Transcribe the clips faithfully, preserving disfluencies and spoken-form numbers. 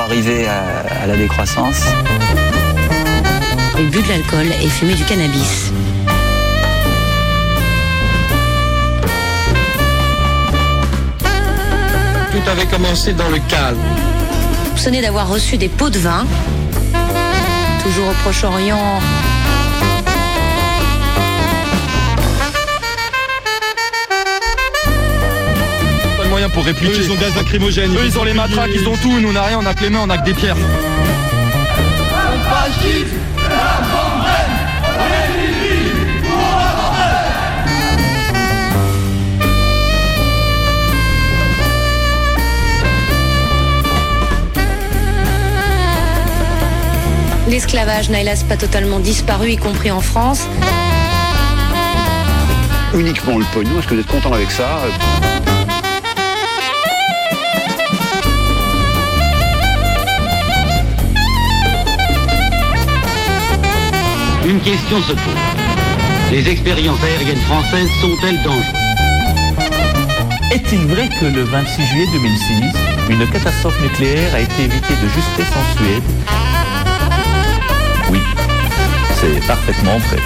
arriver à, à la décroissance. Il but de l'alcool et fumait du cannabis. Tout avait commencé dans le calme. Soupçonné d'avoir reçu des pots de vin, toujours au Proche-Orient. Pas de moyens pour répliquer. Eux, ils ont gaz lacrymogène. Eux, ils ont les matraques, ils ont tout. Nous, on n'a rien, on n'a que les mains, on n'a que des pierres. L'esclavage n'a hélas pas totalement disparu, y compris en France. Uniquement le pognon, est-ce que vous êtes content avec ça ? Une question se pose. Les expériences aériennes françaises sont-elles dangereuses ? Est-il vrai que le vingt-six juillet deux mille six, une catastrophe nucléaire a été évitée de justesse en Suède ? Oui, c'est parfaitement vrai.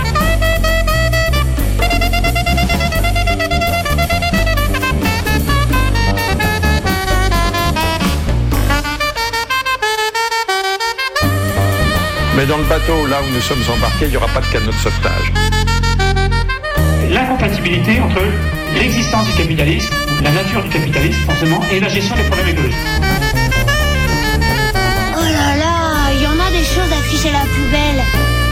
Mais dans le bateau, là où nous sommes embarqués, il n'y aura pas de canot de sauvetage. L'incompatibilité entre l'existence du capitalisme, la nature du capitalisme forcément, et la gestion des problèmes écologiques. Oh là là, il y en a des choses à ficher à la poubelle.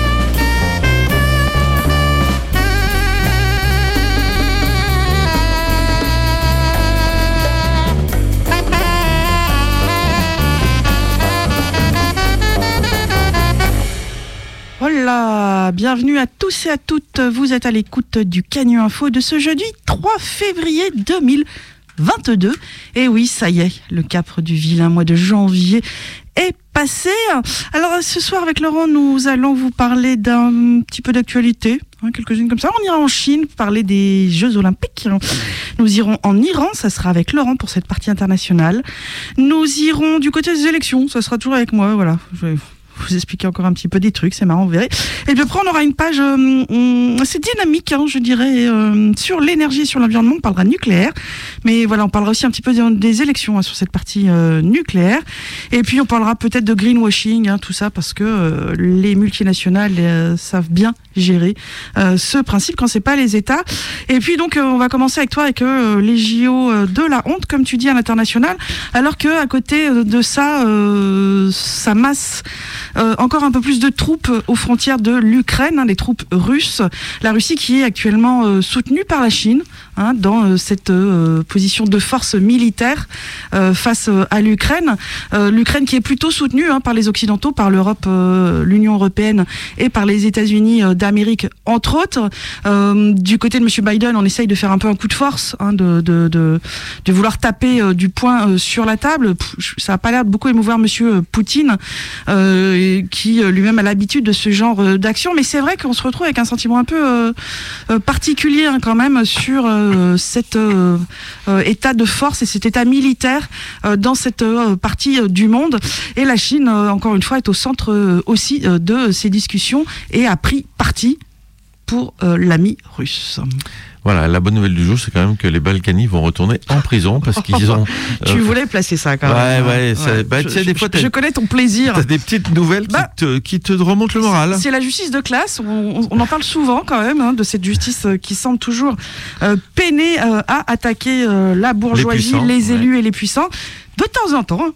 Voilà, bienvenue à tous et à toutes. Vous êtes à l'écoute du Canu Info de ce jeudi trois février deux mille vingt-deux. Et oui, ça y est, le cap du vilain mois de janvier est passé. Alors ce soir avec Laurent, nous allons vous parler d'un petit peu d'actualité, hein, quelques-unes comme ça. On ira en Chine parler des Jeux Olympiques. Nous irons en Iran, ça sera avec Laurent pour cette partie internationale. Nous irons du côté des élections, ça sera toujours avec moi, voilà. Je vais vous expliquer encore un petit peu des trucs, c'est marrant, vous verrez. Et puis après, on aura une page euh, assez dynamique, hein, je dirais, euh, sur l'énergie et sur l'environnement. On parlera nucléaire, mais voilà, on parlera aussi un petit peu des élections hein, sur cette partie euh, nucléaire. Et puis, on parlera peut-être de greenwashing, hein, tout ça, parce que euh, les multinationales euh, savent bien gérer euh, ce principe quand c'est pas les États. Et puis, donc, euh, on va commencer avec toi avec euh, les J O de la honte, comme tu dis, à l'international, alors que à côté de ça, euh, ça masse Euh, encore un peu plus de troupes aux frontières de l'Ukraine, hein, les troupes russes. La Russie qui est actuellement euh, soutenue par la Chine hein, dans euh, cette euh, position de force militaire euh, face euh, à l'Ukraine. Euh, L'Ukraine qui est plutôt soutenue hein, par les Occidentaux, par l'Europe, euh, l'Union Européenne et par les États-Unis euh, d'Amérique, entre autres. Euh, du côté de M. Biden, on essaye de faire un peu un coup de force, hein, de, de, de, de vouloir taper euh, du poing euh, sur la table. Pff, ça n'a pas l'air de beaucoup émouvoir M. Poutine. Euh, qui lui-même a l'habitude de ce genre d'action, mais c'est vrai qu'on se retrouve avec un sentiment un peu euh, particulier hein, quand même sur euh, cet euh, état de force et cet état militaire euh, dans cette euh, partie euh, du monde. Et la Chine, euh, encore une fois, est au centre euh, aussi euh, de ces discussions et a pris parti pour euh, l'ami russe. Voilà, la bonne nouvelle du jour, c'est quand même que les Balkany vont retourner en prison parce qu'ils ont... Tu euh, voulais placer ça quand même. Ouais, ouais. Ça, ouais. Bah, je, tu sais, des fois, je, je connais ton plaisir. T'as des petites nouvelles bah, qui, te, qui te remontent le moral. C'est la justice de classe. On, on en parle souvent quand même hein, de cette justice qui semble toujours euh, peiner euh, à attaquer euh, la bourgeoisie, les, les élus ouais. et les puissants. De temps en temps.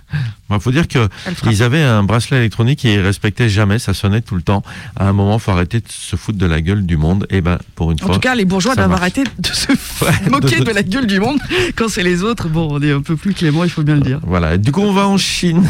Il faut dire qu'ils avaient un bracelet électronique et ils respectaient jamais, ça sonnait tout le temps. À un moment, il faut arrêter de se foutre de la gueule du monde. Et ben, pour une en fois. En tout cas, les bourgeois doivent arrêter de se ouais, moquer de... de la gueule du monde. Quand c'est les autres, bon, on est un peu plus clément, il faut bien le dire. Voilà. Du coup, on va en Chine.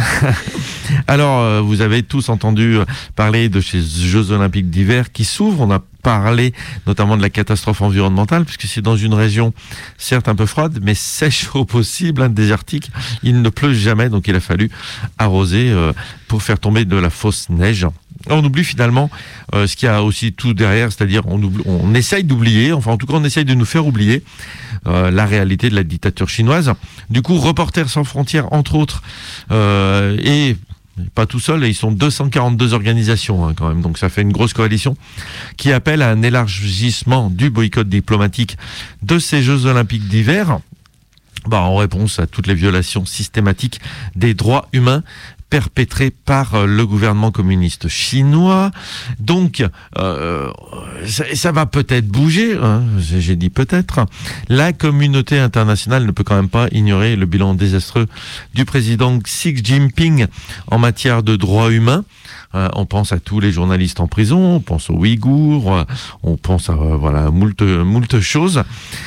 Alors, vous avez tous entendu parler de ces Jeux Olympiques d'hiver qui s'ouvrent. On a parler notamment de la catastrophe environnementale, puisque c'est dans une région certes un peu froide, mais sèche au possible, hein, désertique. Il ne pleut jamais, donc il a fallu arroser euh, pour faire tomber de la fausse neige. On oublie finalement euh, ce qu'il y a aussi tout derrière, c'est-à-dire on, oublie, on essaye d'oublier, enfin en tout cas on essaye de nous faire oublier euh, la réalité de la dictature chinoise. Du coup, Reporters sans frontières, entre autres, euh, et pas tout seul, ils sont deux cent quarante-deux organisations hein, quand même, donc ça fait une grosse coalition qui appelle à un élargissement du boycott diplomatique de ces Jeux Olympiques d'hiver, bah, en réponse à toutes les violations systématiques des droits humains perpétré par le gouvernement communiste chinois. Donc, euh, ça, ça va peut-être bouger, hein, j'ai dit peut-être. La communauté internationale ne peut quand même pas ignorer le bilan désastreux du président Xi Jinping en matière de droits humains. Euh, on pense à tous les journalistes en prison, on pense aux Ouïghours, euh, on pense à euh, voilà moult moult choses,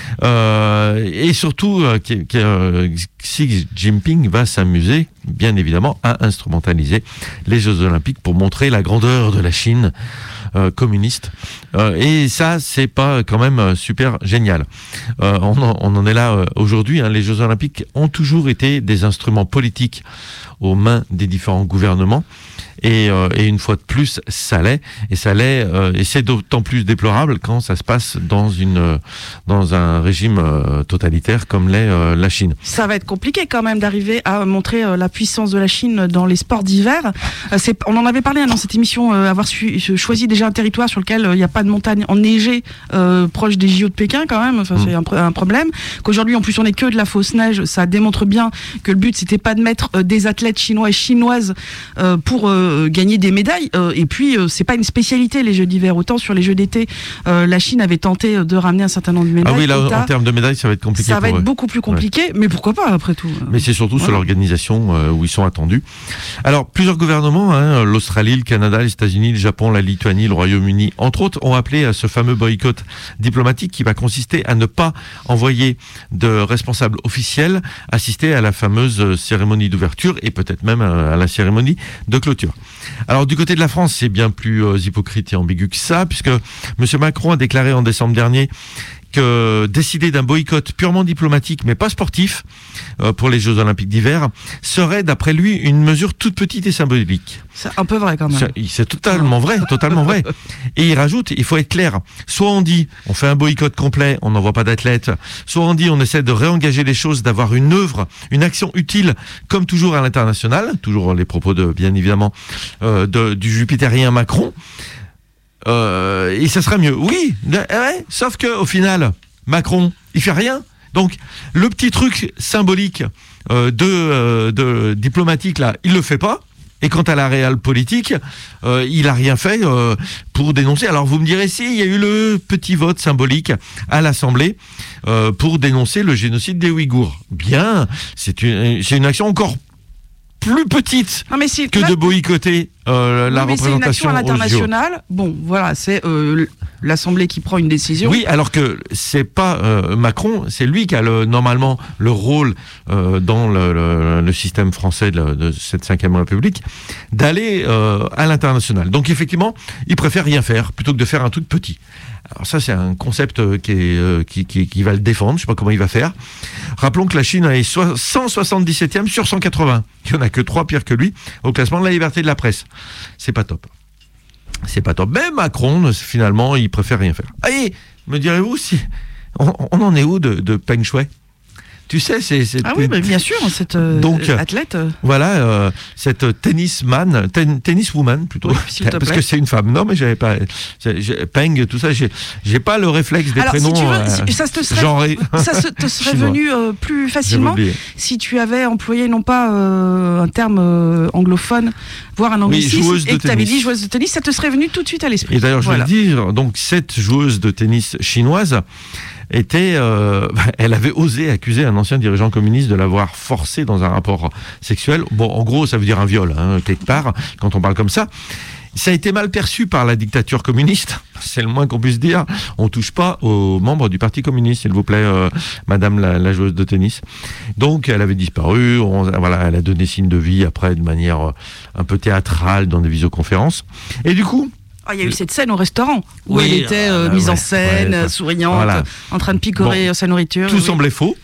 euh, et surtout euh, que, que euh, Xi Jinping va s'amuser, bien évidemment, à instrumentaliser les Jeux Olympiques pour montrer la grandeur de la Chine euh, communiste. Euh, et ça, c'est pas quand même super génial. Euh, on, en, on en est là euh, aujourd'hui. Hein, les Jeux Olympiques ont toujours été des instruments politiques aux mains des différents gouvernements. Et, euh, et une fois de plus, ça l'est, et ça l'est, euh, et c'est d'autant plus déplorable quand ça se passe dans une, euh, dans un régime euh, totalitaire comme l'est euh, la Chine. Ça va être compliqué quand même d'arriver à montrer euh, la puissance de la Chine dans les sports d'hiver. Euh, c'est, on en avait parlé hein, dans cette émission, euh, avoir su, choisi déjà un territoire sur lequel il euh, n'y a pas de montagne enneigée euh, proche des J O de Pékin quand même. Enfin, mmh. c'est un, un problème. Qu'aujourd'hui, en plus, on n'est que de la fausse neige. Ça démontre bien que le but c'était pas de mettre euh, des athlètes chinois et chinoises euh, pour euh, gagner des médailles euh, et puis euh, c'est pas une spécialité les Jeux d'hiver, autant sur les Jeux d'été euh, la Chine avait tenté de ramener un certain nombre de médailles. Ah oui, là en termes de médailles ça va être compliqué, ça va être eux. beaucoup plus compliqué, ouais. Mais pourquoi pas après tout. Mais c'est surtout voilà. Sur l'organisation euh, où ils sont attendus. Alors plusieurs gouvernements, hein, l'Australie, le Canada, les États-Unis, le Japon, la Lituanie, le Royaume-Uni entre autres, ont appelé à ce fameux boycott diplomatique qui va consister à ne pas envoyer de responsables officiels assister à la fameuse cérémonie d'ouverture et peut-être même à la cérémonie de clôture. Alors du côté de la France, c'est bien plus euh, hypocrite et ambigu que ça, puisque M. Macron a déclaré en décembre dernier que décider d'un boycott purement diplomatique, mais pas sportif, euh, pour les Jeux Olympiques d'hiver, serait, d'après lui, une mesure toute petite et symbolique. C'est un peu vrai quand même. C'est, c'est totalement vrai, totalement vrai. Et il rajoute, il faut être clair, soit on dit, on fait un boycott complet, on n'envoie pas d'athlètes, soit on dit, on essaie de réengager les choses, d'avoir une œuvre, une action utile, comme toujours à l'international, toujours les propos de, bien évidemment, euh, de, du jupitérien Macron. Euh, et ça sera mieux. Oui, ouais, sauf que au final, Macron, il fait rien. Donc, le petit truc symbolique euh, de, euh, de diplomatique là, il le fait pas. Et quant à la réelle politique, euh, il a rien fait euh, pour dénoncer. Alors vous me direz si, il y a eu le petit vote symbolique à l'Assemblée euh, pour dénoncer le génocide des Ouïghours. Bien, c'est une, c'est une action encore plus petite non, mais si, que là, de boycotter euh, la mais représentation. C'est une action à l'international. Bon, voilà, c'est euh, l'Assemblée qui prend une décision. Oui, alors que c'est pas euh, Macron, c'est lui qui a le, normalement le rôle euh, dans le, le, le système français de, de cette cinquième République d'aller euh, à l'international. Donc effectivement, il préfère rien faire plutôt que de faire un truc petit. Alors ça, c'est un concept qui, est, euh, qui, qui, qui va le défendre. Je ne sais pas comment il va faire. Rappelons que la Chine est cent soixante-dix-septième sur cent quatre-vingts. Il n'y en a que trois pires que lui au classement de la liberté de la presse. C'est pas top. C'est pas top. Mais Macron, finalement, il préfère rien faire. Et me direz-vous si on, on en est où de, de Peng Shuai ? Tu sais, c'est... c'est ah oui, bah bien sûr, cette euh, Donc, athlète. Voilà, euh, cette tennisman, ten, tenniswoman plutôt, oui, parce plaît. Que c'est une femme. Non, mais j'avais pas... J'ai, Peng, tout ça, j'ai, j'ai pas le réflexe des Alors, prénoms si tu veux, euh, si, ça te serait, genrés. Ça se, te serait venu euh, plus facilement si tu avais employé non pas euh, un terme euh, anglophone, voire un anglicisme, oui, et que tu avais dit joueuse de tennis, ça te serait venu tout de suite à l'esprit. Et d'ailleurs, je voilà. vais le dire, donc cette joueuse de tennis chinoise était, euh, elle avait osé accuser un ancien dirigeant communiste de l'avoir forcé dans un rapport sexuel. Bon, en gros, ça veut dire un viol, hein, quelque part, quand on parle comme ça. Ça a été mal perçu par la dictature communiste, c'est le moins qu'on puisse dire. On touche pas aux membres du Parti communiste, s'il vous plaît, euh, Madame la, la joueuse de tennis. Donc, elle avait disparu. On, voilà, elle a donné signe de vie après de manière euh, un peu théâtrale dans des visioconférences. Et du coup. Ah, il y a eu cette scène au restaurant où oui, elle était euh, ah, mise ouais, en scène, ouais, souriante, voilà. en train de picorer bon, sa nourriture. Tout oui. semblait faux.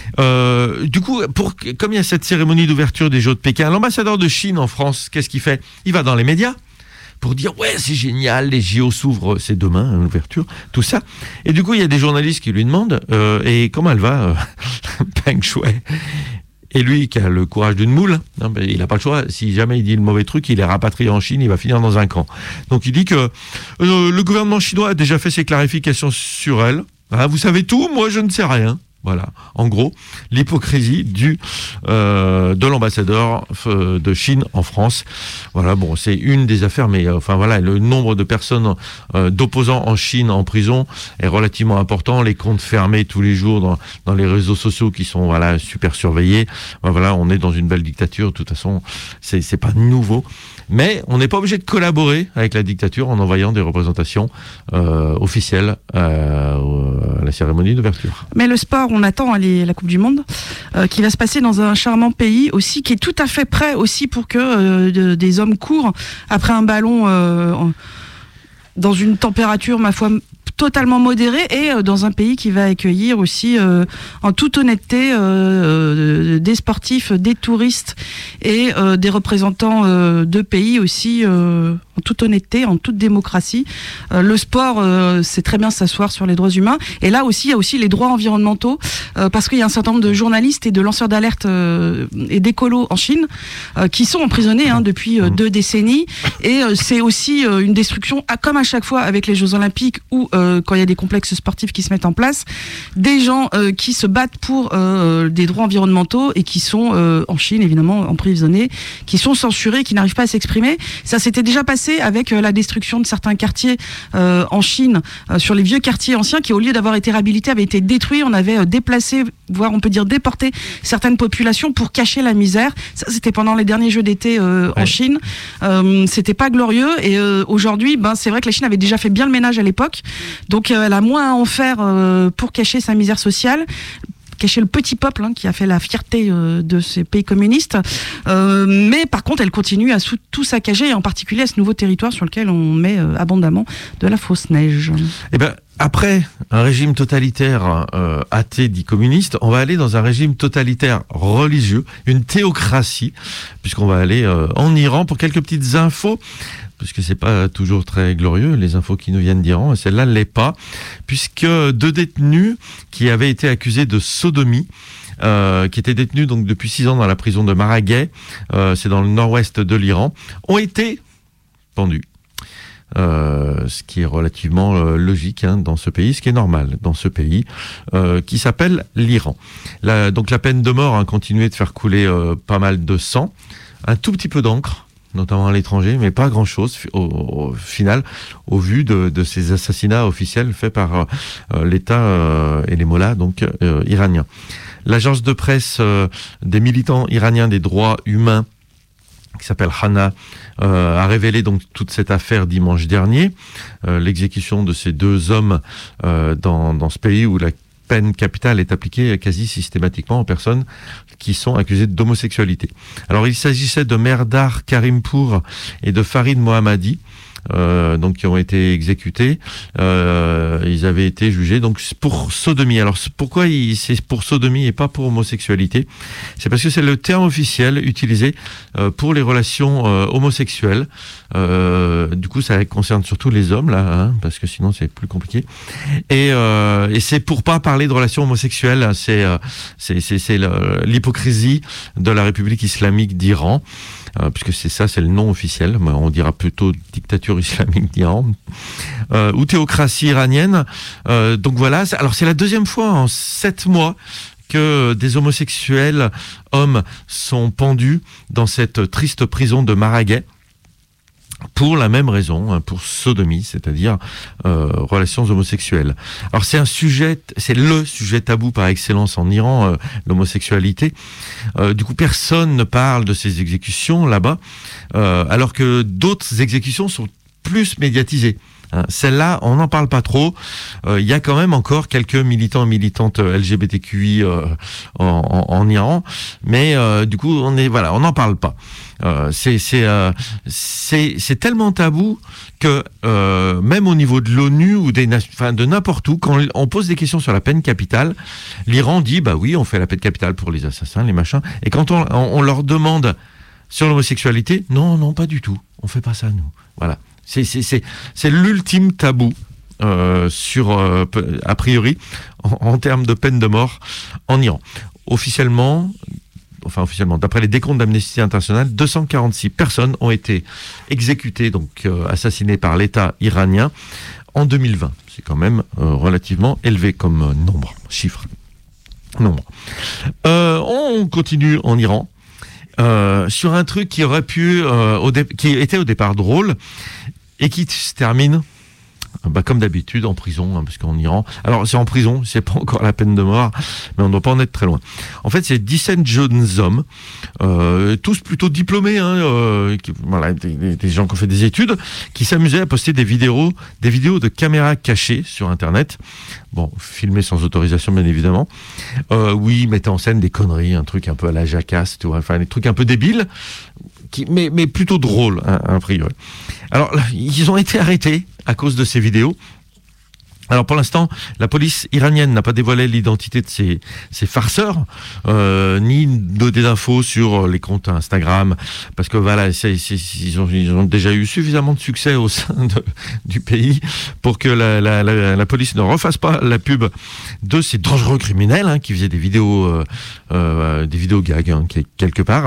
Euh, du coup, pour, comme il y a cette cérémonie d'ouverture des Jeux de Pékin, l'ambassadeur de Chine en France, qu'est-ce qu'il fait ? Il va dans les médias pour dire ouais c'est génial, les J O s'ouvrent, c'est demain hein, l'ouverture, tout ça. Et du coup il y a des journalistes qui lui demandent euh, et comment elle va euh, Peng Shuai. Et lui, qui a le courage d'une moule, hein, ben, il n'a pas le choix. Si jamais il dit le mauvais truc, il est rapatrié en Chine, il va finir dans un camp. Donc il dit que euh, le gouvernement chinois a déjà fait ses clarifications sur elle. Hein, vous savez tout, moi je ne sais rien. Voilà, en gros, l'hypocrisie du euh, de l'ambassadeur euh, de Chine en France. Voilà, bon, c'est une des affaires, mais euh, enfin voilà, le nombre de personnes euh, d'opposants en Chine en prison est relativement important. Les comptes fermés tous les jours dans dans les réseaux sociaux qui sont voilà super surveillés. Ben, voilà, on est dans une belle dictature. De toute façon, c'est c'est pas nouveau. Mais on n'est pas obligé de collaborer avec la dictature en envoyant des représentations euh, officielles euh, à la cérémonie d'ouverture. Mais le sport, on attend les, la Coupe du Monde, euh, qui va se passer dans un charmant pays aussi, qui est tout à fait prêt aussi pour que euh, de, des hommes courent après un ballon euh, en, dans une température, ma foi, totalement modéré, et euh, dans un pays qui va accueillir aussi euh, en toute honnêteté euh, euh, des sportifs, des touristes et euh, des représentants euh, de pays aussi euh, en toute honnêteté, en toute démocratie. Euh, le sport, euh, c'est très bien s'asseoir sur les droits humains, et là aussi il y a aussi les droits environnementaux, euh, parce qu'il y a un certain nombre de journalistes et de lanceurs d'alerte euh, et d'écolos en Chine euh, qui sont emprisonnés hein, depuis euh, deux décennies, et euh, c'est aussi euh, une destruction, à, comme à chaque fois avec les Jeux Olympiques où euh, quand il y a des complexes sportifs qui se mettent en place, des gens euh, qui se battent pour euh, des droits environnementaux et qui sont euh, en Chine évidemment emprisonnés, qui sont censurés, qui n'arrivent pas à s'exprimer. Ça s'était déjà passé avec euh, la destruction de certains quartiers euh, en Chine, euh, sur les vieux quartiers anciens qui, au lieu d'avoir été réhabilités, avaient été détruits. On avait euh, déplacé, voire on peut dire déporté certaines populations pour cacher la misère. Ça, c'était pendant les derniers Jeux d'été euh, ouais. en Chine. Euh, c'était pas glorieux, et euh, aujourd'hui, ben c'est vrai que la Chine avait déjà fait bien le ménage à l'époque. Donc euh, elle a moins à en faire euh, pour cacher sa misère sociale, cacher le petit peuple hein, qui a fait la fierté euh, de ces pays communistes. Euh, mais par contre, elle continue à sous, tout saccager, et en particulier à ce nouveau territoire sur lequel on met euh, abondamment de la fausse neige. Eh ben, après un régime totalitaire euh, athée dit communiste, on va aller dans un régime totalitaire religieux, une théocratie, puisqu'on va aller euh, en Iran pour quelques petites infos. Parce que c'est pas toujours très glorieux, les infos qui nous viennent d'Iran, et celle-là ne l'est pas, puisque deux détenus qui avaient été accusés de sodomie, euh, qui étaient détenus donc depuis six ans dans la prison de Maragay, euh, c'est dans le nord-ouest de l'Iran, ont été pendus. Euh, ce qui est relativement euh, logique hein, dans ce pays, ce qui est normal dans ce pays, euh, qui s'appelle l'Iran. La, donc la peine de mort a continué de faire couler euh, pas mal de sang, un tout petit peu d'encre, notamment à l'étranger, mais pas grand-chose au, au final, au vu de, de ces assassinats officiels faits par euh, l'État euh, et les mollahs donc euh, iraniens. L'agence de presse euh, des militants iraniens des droits humains, qui s'appelle Hana, euh, a révélé donc toute cette affaire dimanche dernier, euh, l'exécution de ces deux hommes euh, dans, dans ce pays où la peine capitale est appliquée quasi systématiquement aux personnes qui sont accusées d'homosexualité. Alors il s'agissait de Merdar Karimpour et de Farid Mohammadi, euh, donc qui ont été exécutés. Euh, ils avaient été jugés donc pour sodomie. Alors pourquoi il, c'est pour sodomie et pas pour homosexualité? C'est parce que c'est le terme officiel utilisé euh, pour les relations euh, homosexuelles. Euh, du coup, ça concerne surtout les hommes là, hein, parce que sinon c'est plus compliqué. Et, euh, et c'est pour pas parler de relations homosexuelles. C'est euh, c'est c'est, c'est l'hypocrisie de la République islamique d'Iran. Euh, puisque c'est ça, c'est le nom officiel, mais on dira plutôt dictature islamique d'Iran, euh, ou théocratie iranienne. Euh, donc voilà, alors c'est la deuxième fois en sept mois que des homosexuels hommes sont pendus dans cette triste prison de Maragay, pour la même raison, pour sodomie, c'est-à-dire euh, relations homosexuelles. Alors c'est un sujet, c'est le sujet tabou par excellence en Iran, euh, l'homosexualité. Euh, du coup, personne ne parle de ces exécutions là-bas, euh, alors que d'autres exécutions sont plus médiatisées. Hein, celle-là, on n'en parle pas trop. Il euh, y a quand même encore quelques militants et militantes L G B T Q I euh, en, en, en Iran, mais euh, du coup, on est voilà, on n'en parle pas. Euh, c'est c'est euh, c'est c'est tellement tabou que euh, même au niveau de l'ONU ou des enfin de n'importe où, quand on pose des questions sur la peine capitale, l'Iran dit bah oui, on fait la peine capitale pour les assassins, les machins. Et quand on, on, on leur demande sur l'homosexualité, non non pas du tout, on fait pas ça nous. Voilà. C'est, c'est, c'est, c'est l'ultime tabou euh, sur, euh, a priori, en, en termes de peine de mort en Iran. Officiellement, enfin officiellement, d'après les décomptes d'Amnesty International, deux cent quarante-six personnes ont été exécutées, donc euh, assassinées par l'État iranien en deux mille vingt. C'est quand même euh, relativement élevé comme euh, nombre, chiffre, nombre. Euh, on continue en Iran euh, sur un truc qui aurait pu, euh, au dé- qui était au départ drôle et qui se termine. Bah, comme d'habitude, en prison, hein, parce qu'en Iran... Alors, c'est en prison, c'est pas encore la peine de mort, mais on ne doit pas en être très loin. En fait, c'est dix-sept jeunes hommes, euh, tous plutôt diplômés, hein, euh, qui, voilà, des, des gens qui ont fait des études, qui s'amusaient à poster des vidéos, des vidéos de caméras cachées sur Internet. Bon, filmées sans autorisation, bien évidemment. Euh, oui, mettaient en scène des conneries, un truc un peu à la jacasse, tu vois, enfin, des trucs un peu débiles, qui, mais, mais plutôt drôles, hein, a priori. Alors, ils ont été arrêtés à cause de ces vidéos. Alors pour l'instant, la police iranienne n'a pas dévoilé l'identité de ces, ces farceurs, euh, ni donné d'infos sur les comptes Instagram, parce que voilà, c'est, c'est, ils, ont, ils ont déjà eu suffisamment de succès au sein de, du pays pour que la, la, la, la police ne refasse pas la pub de ces dangereux criminels hein, qui faisaient des vidéos, euh, euh, des vidéos gags hein, quelque part.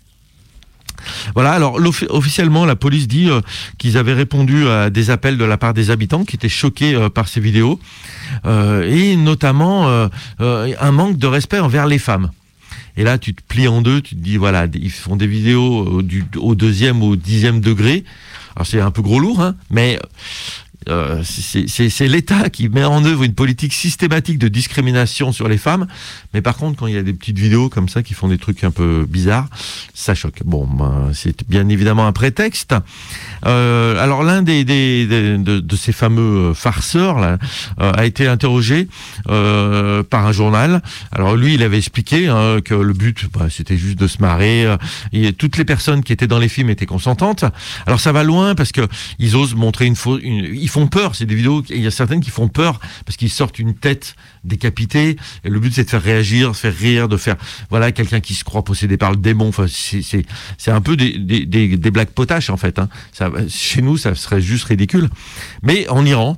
Voilà, alors officiellement la police dit euh, qu'ils avaient répondu à des appels de la part des habitants qui étaient choqués euh, par ces vidéos euh, et notamment euh, euh, un manque de respect envers les femmes. Et là tu te plies en deux, tu te dis voilà, ils font des vidéos au, du, au deuxième ou au dixième degré. Alors c'est un peu gros lourd, hein, mais Euh, c'est, c'est, c'est l'État qui met en œuvre une politique systématique de discrimination sur les femmes, mais par contre quand il y a des petites vidéos comme ça qui font des trucs un peu bizarres, ça choque. Bon, ben, c'est bien évidemment un prétexte. Euh, alors l'un des, des, des de, de ces fameux farceurs là, euh, a été interrogé euh, par un journal. Alors lui, il avait expliqué hein, que le but, bah, c'était juste de se marrer. Euh, et toutes les personnes qui étaient dans les films étaient consentantes. Alors ça va loin parce que ils osent montrer une fausse, une, ils font peur, c'est des vidéos, il y a certaines qui font peur parce qu'ils sortent une tête décapitée et le but c'est de faire réagir, de faire rire, de faire voilà quelqu'un qui se croit possédé par le démon. Enfin c'est c'est c'est un peu des des des, des blagues potaches en fait. Hein. Ça, chez nous ça serait juste ridicule, mais en Iran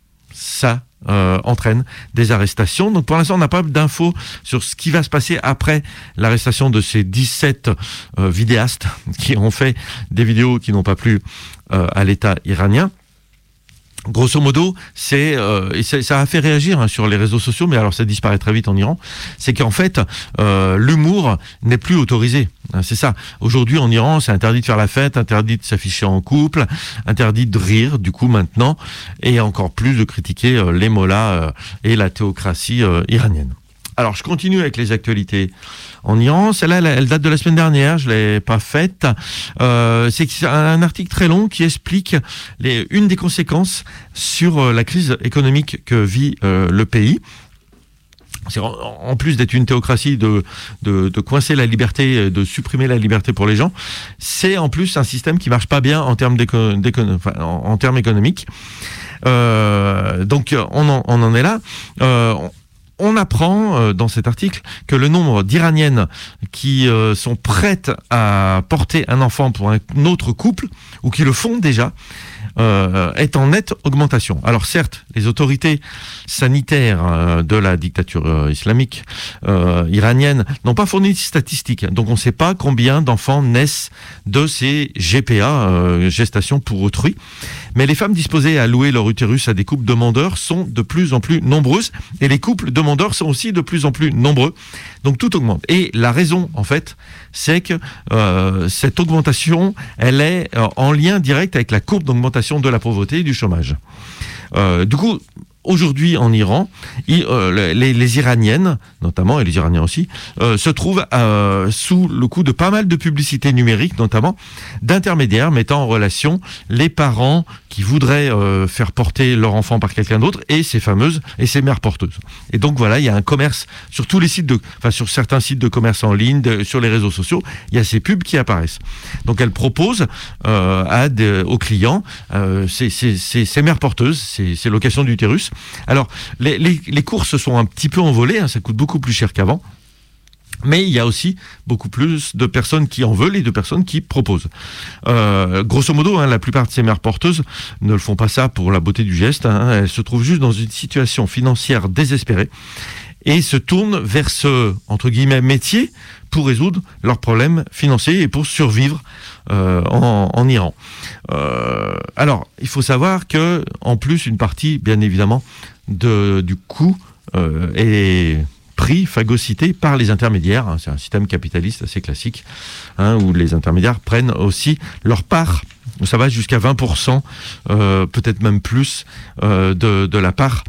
ça euh, entraîne des arrestations. Donc pour l'instant on n'a pas d'infos sur ce qui va se passer après l'arrestation de ces dix-sept euh, vidéastes qui ont fait des vidéos qui n'ont pas plu euh, à l'État iranien. Grosso modo, c'est euh, et ça, ça a fait réagir hein, sur les réseaux sociaux, mais alors ça disparaît très vite en Iran. C'est qu'en fait, euh, l'humour n'est plus autorisé. Hein, c'est ça. Aujourd'hui, en Iran, c'est interdit de faire la fête, interdit de s'afficher en couple, interdit de rire. Du coup, maintenant, et encore plus de critiquer euh, les mollahs euh, et la théocratie euh, iranienne. Alors, je continue avec les actualités en Iran. Celle-là, elle, elle date de la semaine dernière, je l'ai pas faite. Euh, c'est un article très long qui explique les, une des conséquences sur la crise économique que vit euh, le pays. C'est en, en plus d'être une théocratie, de, de, de coincer la liberté, de supprimer la liberté pour les gens, c'est en plus un système qui marche pas bien en termes, d'éco, d'éco, enfin, en, en termes économiques. Euh, donc, on en, on en est là. Euh, On apprend euh, dans cet article que le nombre d'Iraniennes qui euh, sont prêtes à porter un enfant pour un autre couple, ou qui le font déjà, euh, est en nette augmentation. Alors certes, les autorités sanitaires euh, de la dictature euh, islamique euh, iranienne n'ont pas fourni de statistiques, donc on ne sait pas combien d'enfants naissent de ces G P A, euh, gestation pour autrui, mais les femmes disposées à louer leur utérus à des couples demandeurs sont de plus en plus nombreuses, et les couples demandeurs sont aussi de plus en plus nombreux, donc tout augmente. Et la raison, en fait, c'est que euh, cette augmentation, elle est euh, en lien direct avec la courbe d'augmentation de la pauvreté et du chômage. Euh, du coup, aujourd'hui en Iran, il, euh, les, les Iraniennes, notamment, et les Iraniens aussi, euh, se trouvent euh, sous le coup de pas mal de publicités numériques, notamment d'intermédiaires mettant en relation les parents qui voudraient euh, faire porter leur enfant par quelqu'un d'autre et ces fameuses et ces mères porteuses. Et donc voilà, il y a un commerce sur tous les sites de, enfin sur certains sites de commerce en ligne, de, sur les réseaux sociaux, il y a ces pubs qui apparaissent. Donc elle propose euh, à des, aux clients euh, ces, ces, ces, ces mères porteuses, ces, ces locations d'utérus. Alors les, les, les cours se sont un petit peu envolés, hein, ça coûte beaucoup plus cher qu'avant. Mais il y a aussi beaucoup plus de personnes qui en veulent et de personnes qui proposent. Euh, grosso modo, hein, la plupart de ces mères porteuses ne le font pas ça pour la beauté du geste. Hein, elles se trouvent juste dans une situation financière désespérée et se tournent vers ce, entre guillemets, métier pour résoudre leurs problèmes financiers et pour survivre euh, en, en Iran. Euh, alors, il faut savoir que, en plus, une partie, bien évidemment, de, du coût euh, est pris, phagocyté par les intermédiaires. C'est un système capitaliste assez classique, hein, où les intermédiaires prennent aussi leur part. Ça va jusqu'à vingt pour cent, euh, peut-être même plus, euh, de, de la part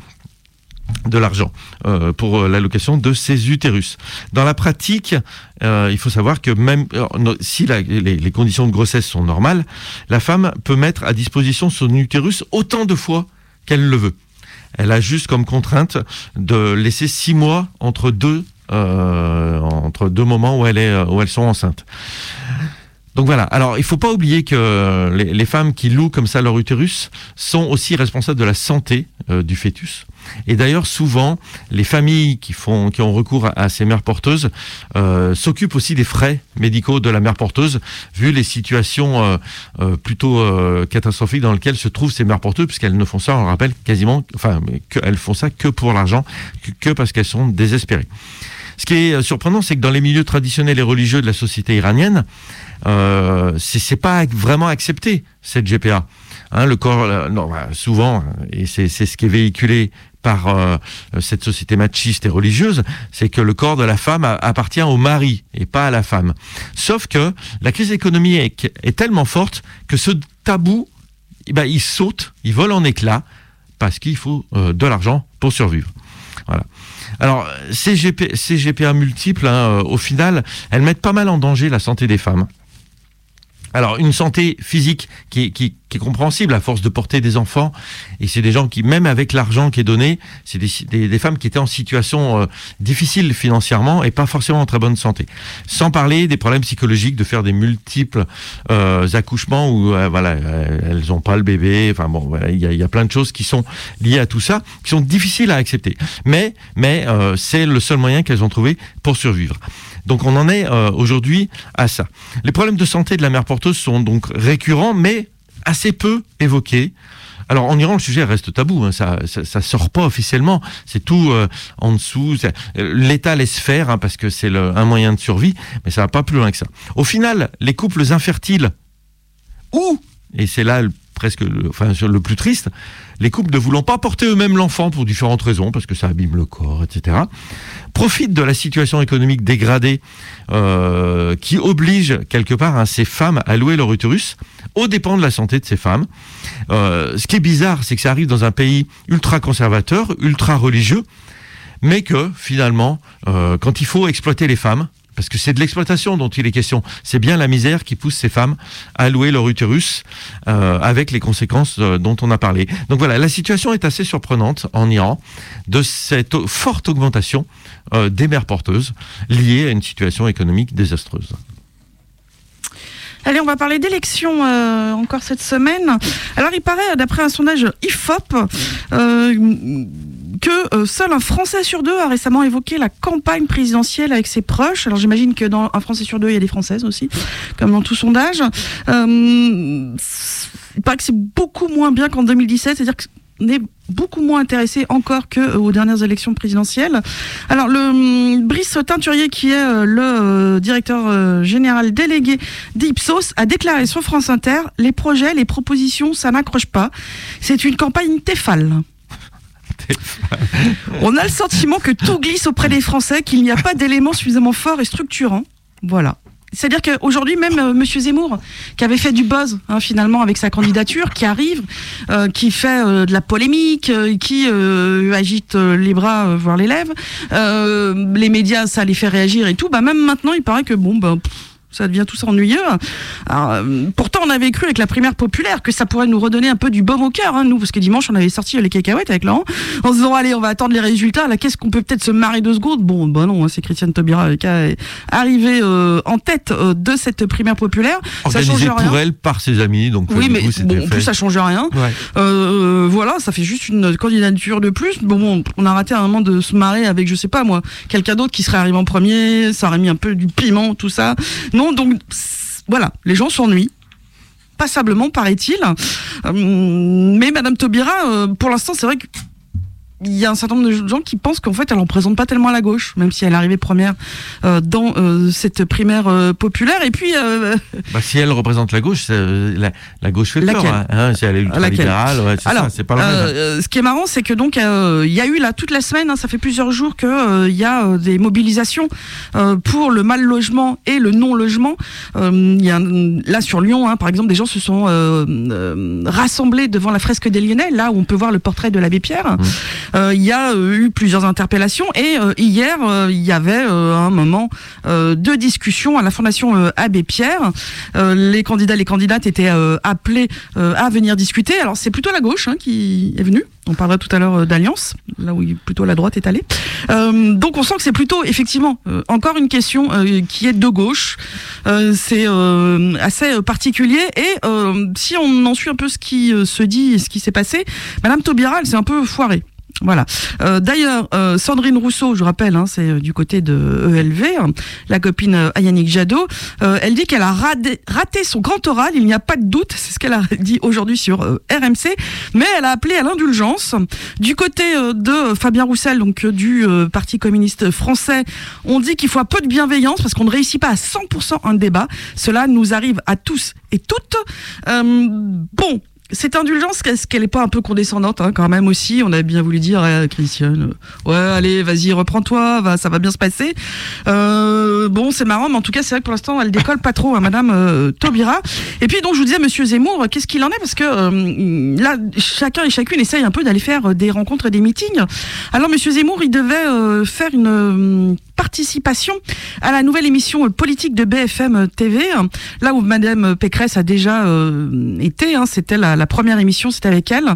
de l'argent euh, pour l'allocation de ces utérus. Dans la pratique, euh, il faut savoir que même euh, si la, les, les conditions de grossesse sont normales, la femme peut mettre à disposition son utérus autant de fois qu'elle le veut. Elle a juste comme contrainte de laisser six mois entre deux, euh, entre deux moments où, elle est, où elles sont enceintes. Donc voilà. Alors, il faut pas oublier que les, les femmes qui louent comme ça leur utérus sont aussi responsables de la santé euh, du fœtus. Et d'ailleurs, souvent, les familles qui font, qui ont recours à, à ces mères porteuses euh, s'occupent aussi des frais médicaux de la mère porteuse, vu les situations euh, euh, plutôt euh, catastrophiques dans lesquelles se trouvent ces mères porteuses, puisqu'elles ne font ça, on le rappelle, quasiment, enfin, que, elles font ça que pour l'argent, que, que parce qu'elles sont désespérées. Ce qui est surprenant, c'est que dans les milieux traditionnels et religieux de la société iranienne, euh, c'est, c'est pas vraiment accepté, cette G P A. Hein, le corps, euh, non, bah, souvent, et c'est, c'est ce qui est véhiculé par euh, cette société machiste et religieuse, c'est que le corps de la femme a, appartient au mari et pas à la femme. Sauf que la crise économique est, est tellement forte que ce tabou, eh ben, il saute, il vole en éclats, parce qu'il faut euh, de l'argent pour survivre. Voilà. Alors, ces, G P, ces G P A multiples, hein, euh, au final, elles mettent pas mal en danger la santé des femmes. Alors, une santé physique qui, qui, qui est compréhensible à force de porter des enfants, et c'est des gens qui, même avec l'argent qui est donné, c'est des, des, des femmes qui étaient en situation euh, difficile financièrement et pas forcément en très bonne santé. Sans parler des problèmes psychologiques de faire des multiples euh, accouchements où euh, voilà, euh, elles n'ont pas le bébé. Enfin bon, voilà, il y a, y a plein de choses qui sont liées à tout ça, qui sont difficiles à accepter. Mais, mais euh, c'est le seul moyen qu'elles ont trouvé pour survivre. Donc on en est euh, aujourd'hui à ça. Les problèmes de santé de la mère porteuse sont donc récurrents, mais assez peu évoqués. Alors en Iran, le sujet reste tabou, hein, ça, ça, ça sort pas officiellement, c'est tout euh, en dessous. C'est, l'État laisse faire, hein, parce que c'est le, un moyen de survie, mais ça va pas plus loin que ça. Au final, les couples infertiles, ou, et c'est là le, presque le, enfin, le plus triste, les couples ne voulant pas porter eux-mêmes l'enfant pour différentes raisons, parce que ça abîme le corps, et cetera, profitent de la situation économique dégradée euh, qui oblige quelque part hein, ces femmes à louer leur utérus aux dépens de la santé de ces femmes. Euh, ce qui est bizarre, c'est que ça arrive dans un pays ultra conservateur, ultra religieux, mais que finalement, euh, quand il faut exploiter les femmes, parce que c'est de l'exploitation dont il est question, c'est bien la misère qui pousse ces femmes à louer leur utérus euh, avec les conséquences euh, dont on a parlé. Donc voilà, la situation est assez surprenante en Iran de cette forte augmentation euh, des mères porteuses liée à une situation économique désastreuse. Allez, on va parler d'élections euh, encore cette semaine. Alors, il paraît, d'après un sondage I F O P, euh, que euh, seul un Français sur deux a récemment évoqué la campagne présidentielle avec ses proches. Alors, j'imagine que dans un Français sur deux, il y a des Françaises aussi, comme dans tout sondage. Euh, il paraît que c'est beaucoup moins bien qu'en deux mille dix-sept, c'est-à-dire que on est beaucoup moins intéressé encore qu'aux dernières élections présidentielles. Alors, le Brice Teinturier, qui est euh, le euh, directeur euh, général délégué d'Ipsos, a déclaré sur France Inter « Les projets, les propositions, ça n'accroche pas. C'est une campagne Tefal ». On a le sentiment que tout glisse auprès des Français, qu'il n'y a pas d'éléments suffisamment forts et structurants. Voilà. C'est-à-dire qu'aujourd'hui, même euh, Monsieur Zemmour, qui avait fait du buzz, hein, finalement, avec sa candidature, qui arrive, euh, qui fait euh, de la polémique, euh, qui euh, agite euh, les bras, euh, voire les lèvres, euh, les médias, ça les fait réagir et tout, bah même maintenant, il paraît que bon, bah, pff, Ça devient tout ça ennuyeux. Alors, euh, pourtant, on avait cru avec la primaire populaire que ça pourrait nous redonner un peu du baume au cœur, hein, nous, parce que dimanche, on avait sorti les cacahuètes avec Laurent, en se disant, allez, on va attendre les résultats. Là, qu'est-ce qu'on peut peut-être se marrer deux secondes? Bon, bah non, hein, c'est Christiane Taubira qui est arrivée euh, en tête euh, de cette primaire populaire. Organisée ça change rien. pour elle, par ses amis. Donc, oui, du mais coup, bon, en fait. plus, ça change rien. Ouais. Euh, voilà, ça fait juste une candidature de plus. Bon, bon, on a raté un moment de se marrer avec, je sais pas moi, quelqu'un d'autre qui serait arrivé en premier. Ça aurait mis un peu du piment, tout ça. Non, donc. Voilà, les gens s'ennuient, passablement paraît-il. Euh, mais Madame Taubira, euh, pour l'instant, c'est vrai que il y a un certain nombre de gens qui pensent qu'en fait, elle en représente pas tellement à la gauche, même si elle est arrivée première euh, dans euh, cette primaire euh, populaire. Et puis, euh, bah, si elle représente la gauche, la, la gauche fait peur. Hein, hein, si elle est ultra-libérale, ouais, c'est ça, c'est pas le euh, même. Ce qui est marrant, c'est que donc il euh, y a eu là toute la semaine, hein, ça fait plusieurs jours que il euh, y a euh, des mobilisations euh, pour le mal logement et le non logement. Il euh, y a là sur Lyon, hein, par exemple, des gens se sont euh, euh, rassemblés devant la fresque des Lyonnais, là où on peut voir le portrait de l'abbé Pierre. Mmh. Il euh, y a euh, eu plusieurs interpellations et euh, hier il euh, y avait euh, un moment euh, de discussion à la Fondation euh, Abbé Pierre. Euh, les candidats, les candidates étaient euh, appelés euh, à venir discuter. Alors c'est plutôt la gauche hein, qui est venue. On parlera tout à l'heure euh, d'alliance, là où plutôt la droite est allée. Euh, donc on sent que c'est plutôt effectivement euh, encore une question euh, qui est de gauche. Euh, c'est euh, assez particulier et euh, si on en suit un peu ce qui euh, se dit et ce qui s'est passé, Madame Taubira, elle s'est un peu foirée. Voilà. Euh, d'ailleurs, euh, Sandrine Rousseau, je rappelle, hein, c'est euh, du côté de E L V, hein, la copine euh, à Yannick Jadot, euh, elle dit qu'elle a raté, raté son grand oral, il n'y a pas de doute, c'est ce qu'elle a dit aujourd'hui sur euh, R M C, mais elle a appelé à l'indulgence. Du côté euh, de Fabien Roussel, donc euh, du euh, Parti communiste français, on dit qu'il faut un peu de bienveillance parce qu'on ne réussit pas à cent pour cent un débat. Cela nous arrive à tous et toutes. Euh, bon. Cette indulgence, est-ce qu'elle n'est pas un peu condescendante hein, quand même aussi? On a bien voulu dire, eh, Christiane, ouais, allez, vas-y, reprends-toi, va, ça va bien se passer. Euh, bon, c'est marrant, mais en tout cas, c'est vrai que pour l'instant, elle décolle pas trop, hein, Madame euh, Taubira. Et puis, donc, je vous disais, Monsieur Zemmour, qu'est-ce qu'il en est? Parce que euh, là, chacun et chacune essaye un peu d'aller faire des rencontres et des meetings. Alors, Monsieur Zemmour, il devait euh, faire une euh, participation à la nouvelle émission politique de B F M T V, là où Madame Pécresse a déjà euh, été, hein, c'était la La première émission, c'était avec elle.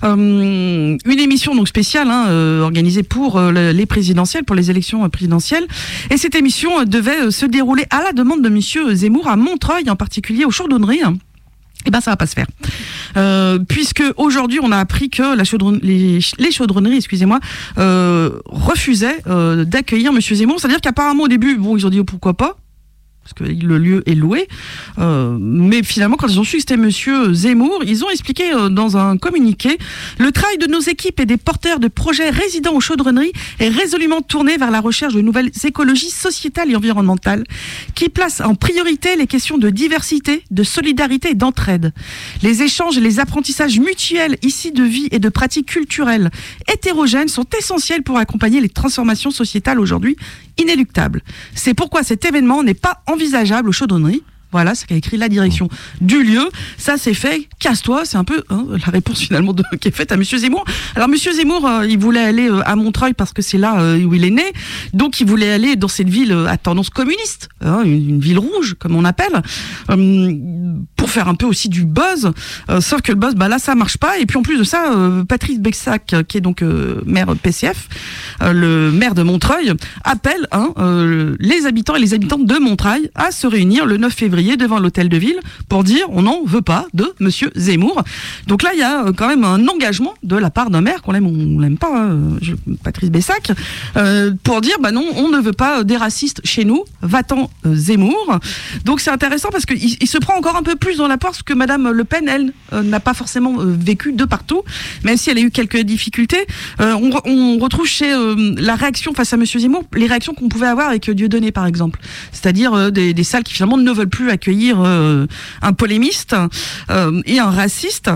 Euh, une émission donc spéciale, hein, euh, organisée pour euh, les présidentielles, pour les élections présidentielles. Et cette émission euh, devait euh, se dérouler à la demande de Monsieur Zemmour à Montreuil, en particulier aux Chaudronneries. Eh ben, ça va pas se faire. Euh, puisque aujourd'hui, on a appris que la chaudron- les, les chaudronneries, excusez-moi, euh, refusaient euh, d'accueillir Monsieur Zemmour. C'est-à-dire qu'apparemment, au début, bon, ils ont dit oh, pourquoi pas. Parce que le lieu est loué. Euh, mais finalement, quand ils ont su que c'était Monsieur Zemmour, ils ont expliqué euh, dans un communiqué « Le travail de nos équipes et des porteurs de projets résidant aux chaudronneries est résolument tourné vers la recherche de nouvelles écologies sociétales et environnementales qui placent en priorité les questions de diversité, de solidarité et d'entraide. Les échanges et les apprentissages mutuels ici de vie et de pratiques culturelles hétérogènes sont essentiels pour accompagner les transformations sociétales aujourd'hui inéluctables. C'est pourquoi cet événement n'est pas envisageable aux chaudronneries. » Voilà, c'est qu'a écrit la direction du lieu. Ça, c'est fait. Casse-toi. C'est un peu hein, la réponse finalement de, qui est faite à Monsieur Zemmour. Alors, Monsieur Zemmour, euh, il voulait aller euh, à Montreuil parce que c'est là euh, où il est né. Donc, il voulait aller dans cette ville euh, à tendance communiste, hein, une, une ville rouge, comme on appelle, euh, pour faire un peu aussi du buzz. Euh, sauf que le buzz, bah là, ça marche pas. Et puis, en plus de ça, euh, Patrice Bexac, qui est donc euh, maire P C F, euh, le maire de Montreuil, appelle hein, euh, les habitants et les habitantes de Montreuil à se réunir le neuf février devant l'hôtel de ville pour dire on n'en veut pas de Monsieur Zemmour. Donc là, il y a quand même un engagement de la part d'un maire qu'on l'aime ou on l'aime pas, hein, je, Patrice Bessac, euh, pour dire bah non, on ne veut pas des racistes chez nous, va-t'en euh, Zemmour. Donc c'est intéressant parce qu'il il se prend encore un peu plus dans la porte que Madame Le Pen, elle, euh, n'a pas forcément euh, vécu de partout, même si elle a eu quelques difficultés. Euh, on, on retrouve chez euh, la réaction face à Monsieur Zemmour, les réactions qu'on pouvait avoir avec Dieudonné par exemple, c'est-à-dire euh, des, des salles qui finalement ne veulent plus accueillir euh, un polémiste euh, et un raciste.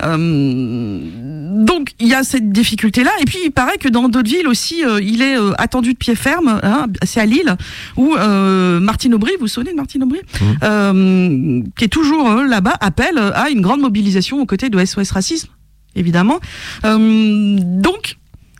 Euh, donc il y a cette difficulté-là. Et puis il paraît que dans d'autres villes aussi, euh, il est euh, attendu de pied ferme. Hein, c'est à Lille où euh, Martine Aubry, vous vous souvenez de Martine Aubry, mmh. euh, qui est toujours euh, là-bas, appelle à une grande mobilisation aux côtés de S O S Racisme, évidemment. Euh, donc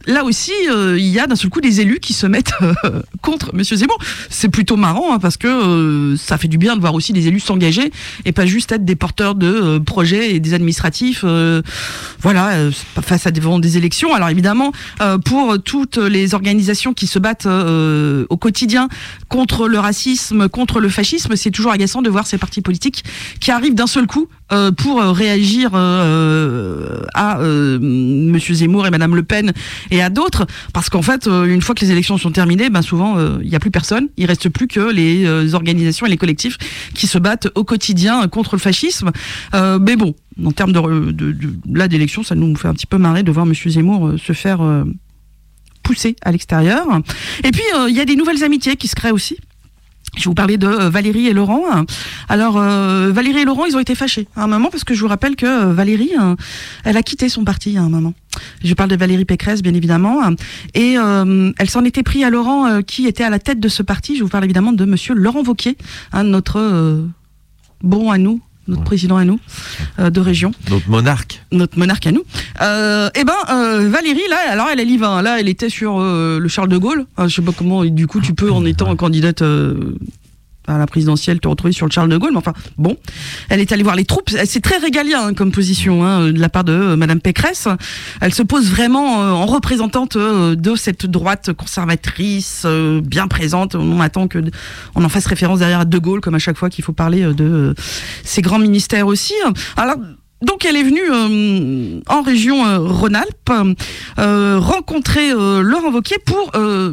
là aussi, euh, il y a d'un seul coup des élus qui se mettent euh, contre Monsieur Zemmour. C'est plutôt marrant hein, parce que euh, ça fait du bien de voir aussi des élus s'engager et pas juste être des porteurs de euh, projets et des administratifs. Euh, voilà, euh, face à des, des élections. Alors évidemment, euh, pour toutes les organisations qui se battent euh, au quotidien contre le racisme, contre le fascisme, c'est toujours agaçant de voir ces partis politiques qui arrivent d'un seul coup euh, pour euh, réagir euh, à euh, Monsieur Zemmour et Madame Le Pen et à d'autres, parce qu'en fait, euh, une fois que les élections sont terminées, ben souvent il euh, n'y a plus personne. Il reste plus que les euh, organisations et les collectifs qui se battent au quotidien contre le fascisme. Euh, mais bon, en termes de, de, de là d'élection, ça nous fait un petit peu marrer de voir Monsieur Zemmour euh, se faire euh, pousser à l'extérieur. Et puis il euh, y a des nouvelles amitiés qui se créent aussi. Je vais vous parler de euh, Valérie et Laurent. Alors, euh, Valérie et Laurent, ils ont été fâchés à un moment parce que je vous rappelle que euh, Valérie, euh, elle a quitté son parti à un moment. Je parle de Valérie Pécresse, bien évidemment. Et euh, elle s'en était pris à Laurent, euh, qui était à la tête de ce parti. Je vous parle évidemment de Monsieur Laurent Wauquiez, hein, notre euh, bon à nous, notre ouais. président à nous, euh, de région. Notre monarque. Notre monarque à nous. Euh, et ben, euh, Valérie, là, alors elle est livre, là, elle était sur euh, le Charles de Gaulle. Enfin, je sais pas comment, du coup, tu peux, en étant candidate euh, à la présidentielle, te retrouver sur le Charles de Gaulle. Mais enfin, bon, elle est allée voir les troupes. C'est très régalien hein, comme position hein, de la part de euh, Madame Pécresse. Elle se pose vraiment euh, en représentante euh, de cette droite conservatrice, euh, bien présente. On attend que on en fasse référence derrière à De Gaulle, comme à chaque fois qu'il faut parler euh, de euh, ces grands ministères aussi. Alors, donc elle est venue euh, en région euh, Rhône-Alpes euh, rencontrer euh, Laurent Wauquiez pour euh,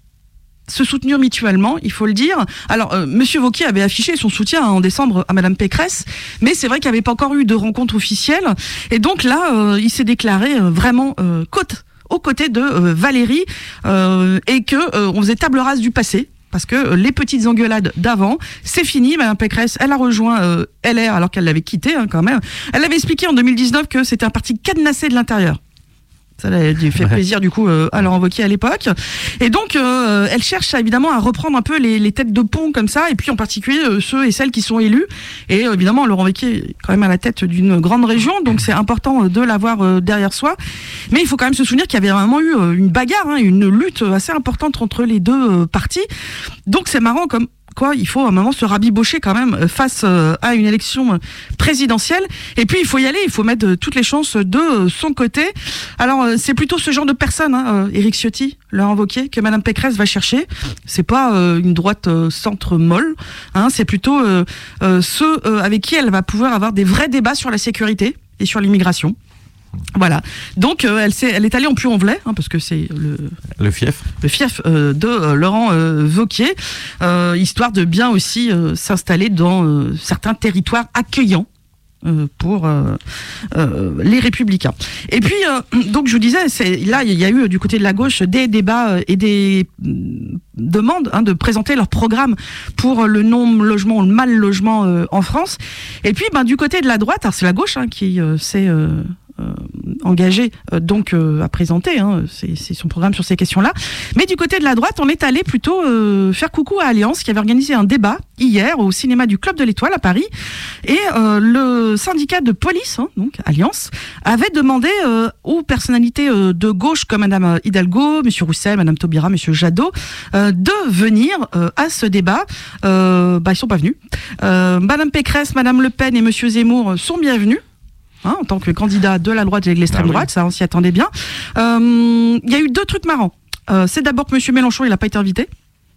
se soutenir mutuellement, il faut le dire. Alors, euh, Monsieur Wauquiez avait affiché son soutien hein, en décembre à Madame Pécresse, mais c'est vrai qu'il n'y avait pas encore eu de rencontre officielle. Et donc là, euh, il s'est déclaré euh, vraiment euh, côte aux côtés de euh, Valérie euh, et que euh, on faisait table rase du passé. Parce que les petites engueulades d'avant, c'est fini. Madame Pécresse, elle a rejoint euh, L R alors qu'elle l'avait quitté hein, quand même. Elle avait expliqué en deux mille dix-neuf que c'était un parti cadenassé de l'intérieur. Ça l'a fait ouais. plaisir du coup euh, à Laurent Wauquiez à l'époque. Et donc euh, elle cherche évidemment à reprendre un peu les, les têtes de pont comme ça, et puis en particulier euh, ceux et celles qui sont élus. Et euh, évidemment Laurent Wauquiez est quand même à la tête d'une grande région, donc c'est important euh, de l'avoir euh, derrière soi. Mais il faut quand même se souvenir qu'il y avait vraiment eu euh, une bagarre, hein, une lutte assez importante entre les deux euh, partis. Donc c'est marrant comme quoi, il faut à un moment se rabibocher quand même face à une élection présidentielle. Et puis il faut y aller, il faut mettre toutes les chances de son côté. Alors c'est plutôt ce genre de personne, hein, Éric Ciotti, Laurent Wauquiez, que Madame Pécresse va chercher. C'est pas euh, une droite euh, centre molle, hein, c'est plutôt euh, euh, ceux euh, avec qui elle va pouvoir avoir des vrais débats sur la sécurité et sur l'immigration. Voilà. Donc euh, elle, s'est, elle est allée en Puy-en-Velay, hein, parce que c'est le le fief, le fief euh, de euh, Laurent euh, Wauquiez, euh, histoire de bien aussi euh, s'installer dans euh, certains territoires accueillants euh, pour euh, euh, les Républicains. Et puis euh, donc je vous disais, c'est là il y a eu du côté de la gauche des débats et des demandent hein, de présenter leur programme pour le non-logement ou le mal-logement euh, en France. Et puis ben du côté de la droite, alors c'est la gauche hein, qui euh, s'est euh, Euh, engagé euh, donc euh, à présenter hein, c'est, c'est son programme sur ces questions-là. Mais du côté de la droite, on est allé plutôt euh, faire coucou à Alliance, qui avait organisé un débat hier au cinéma du Club de l'Étoile à Paris. Et euh, le syndicat de police, hein, donc Alliance, avait demandé euh, aux personnalités euh, de gauche comme Madame Hidalgo, Monsieur Roussel, Madame Taubira, Monsieur Jadot, euh, de venir euh, à ce débat. Euh, bah, ils sont pas venus. Euh, Madame Pécresse, Madame Le Pen et Monsieur Zemmour sont bienvenus. Hein, en tant que candidat de la droite et de l'extrême ah oui. droite, ça on s'y attendait bien. Il euh, y a eu deux trucs marrants. Euh, c'est d'abord que M. Mélenchon, il n'a pas été invité,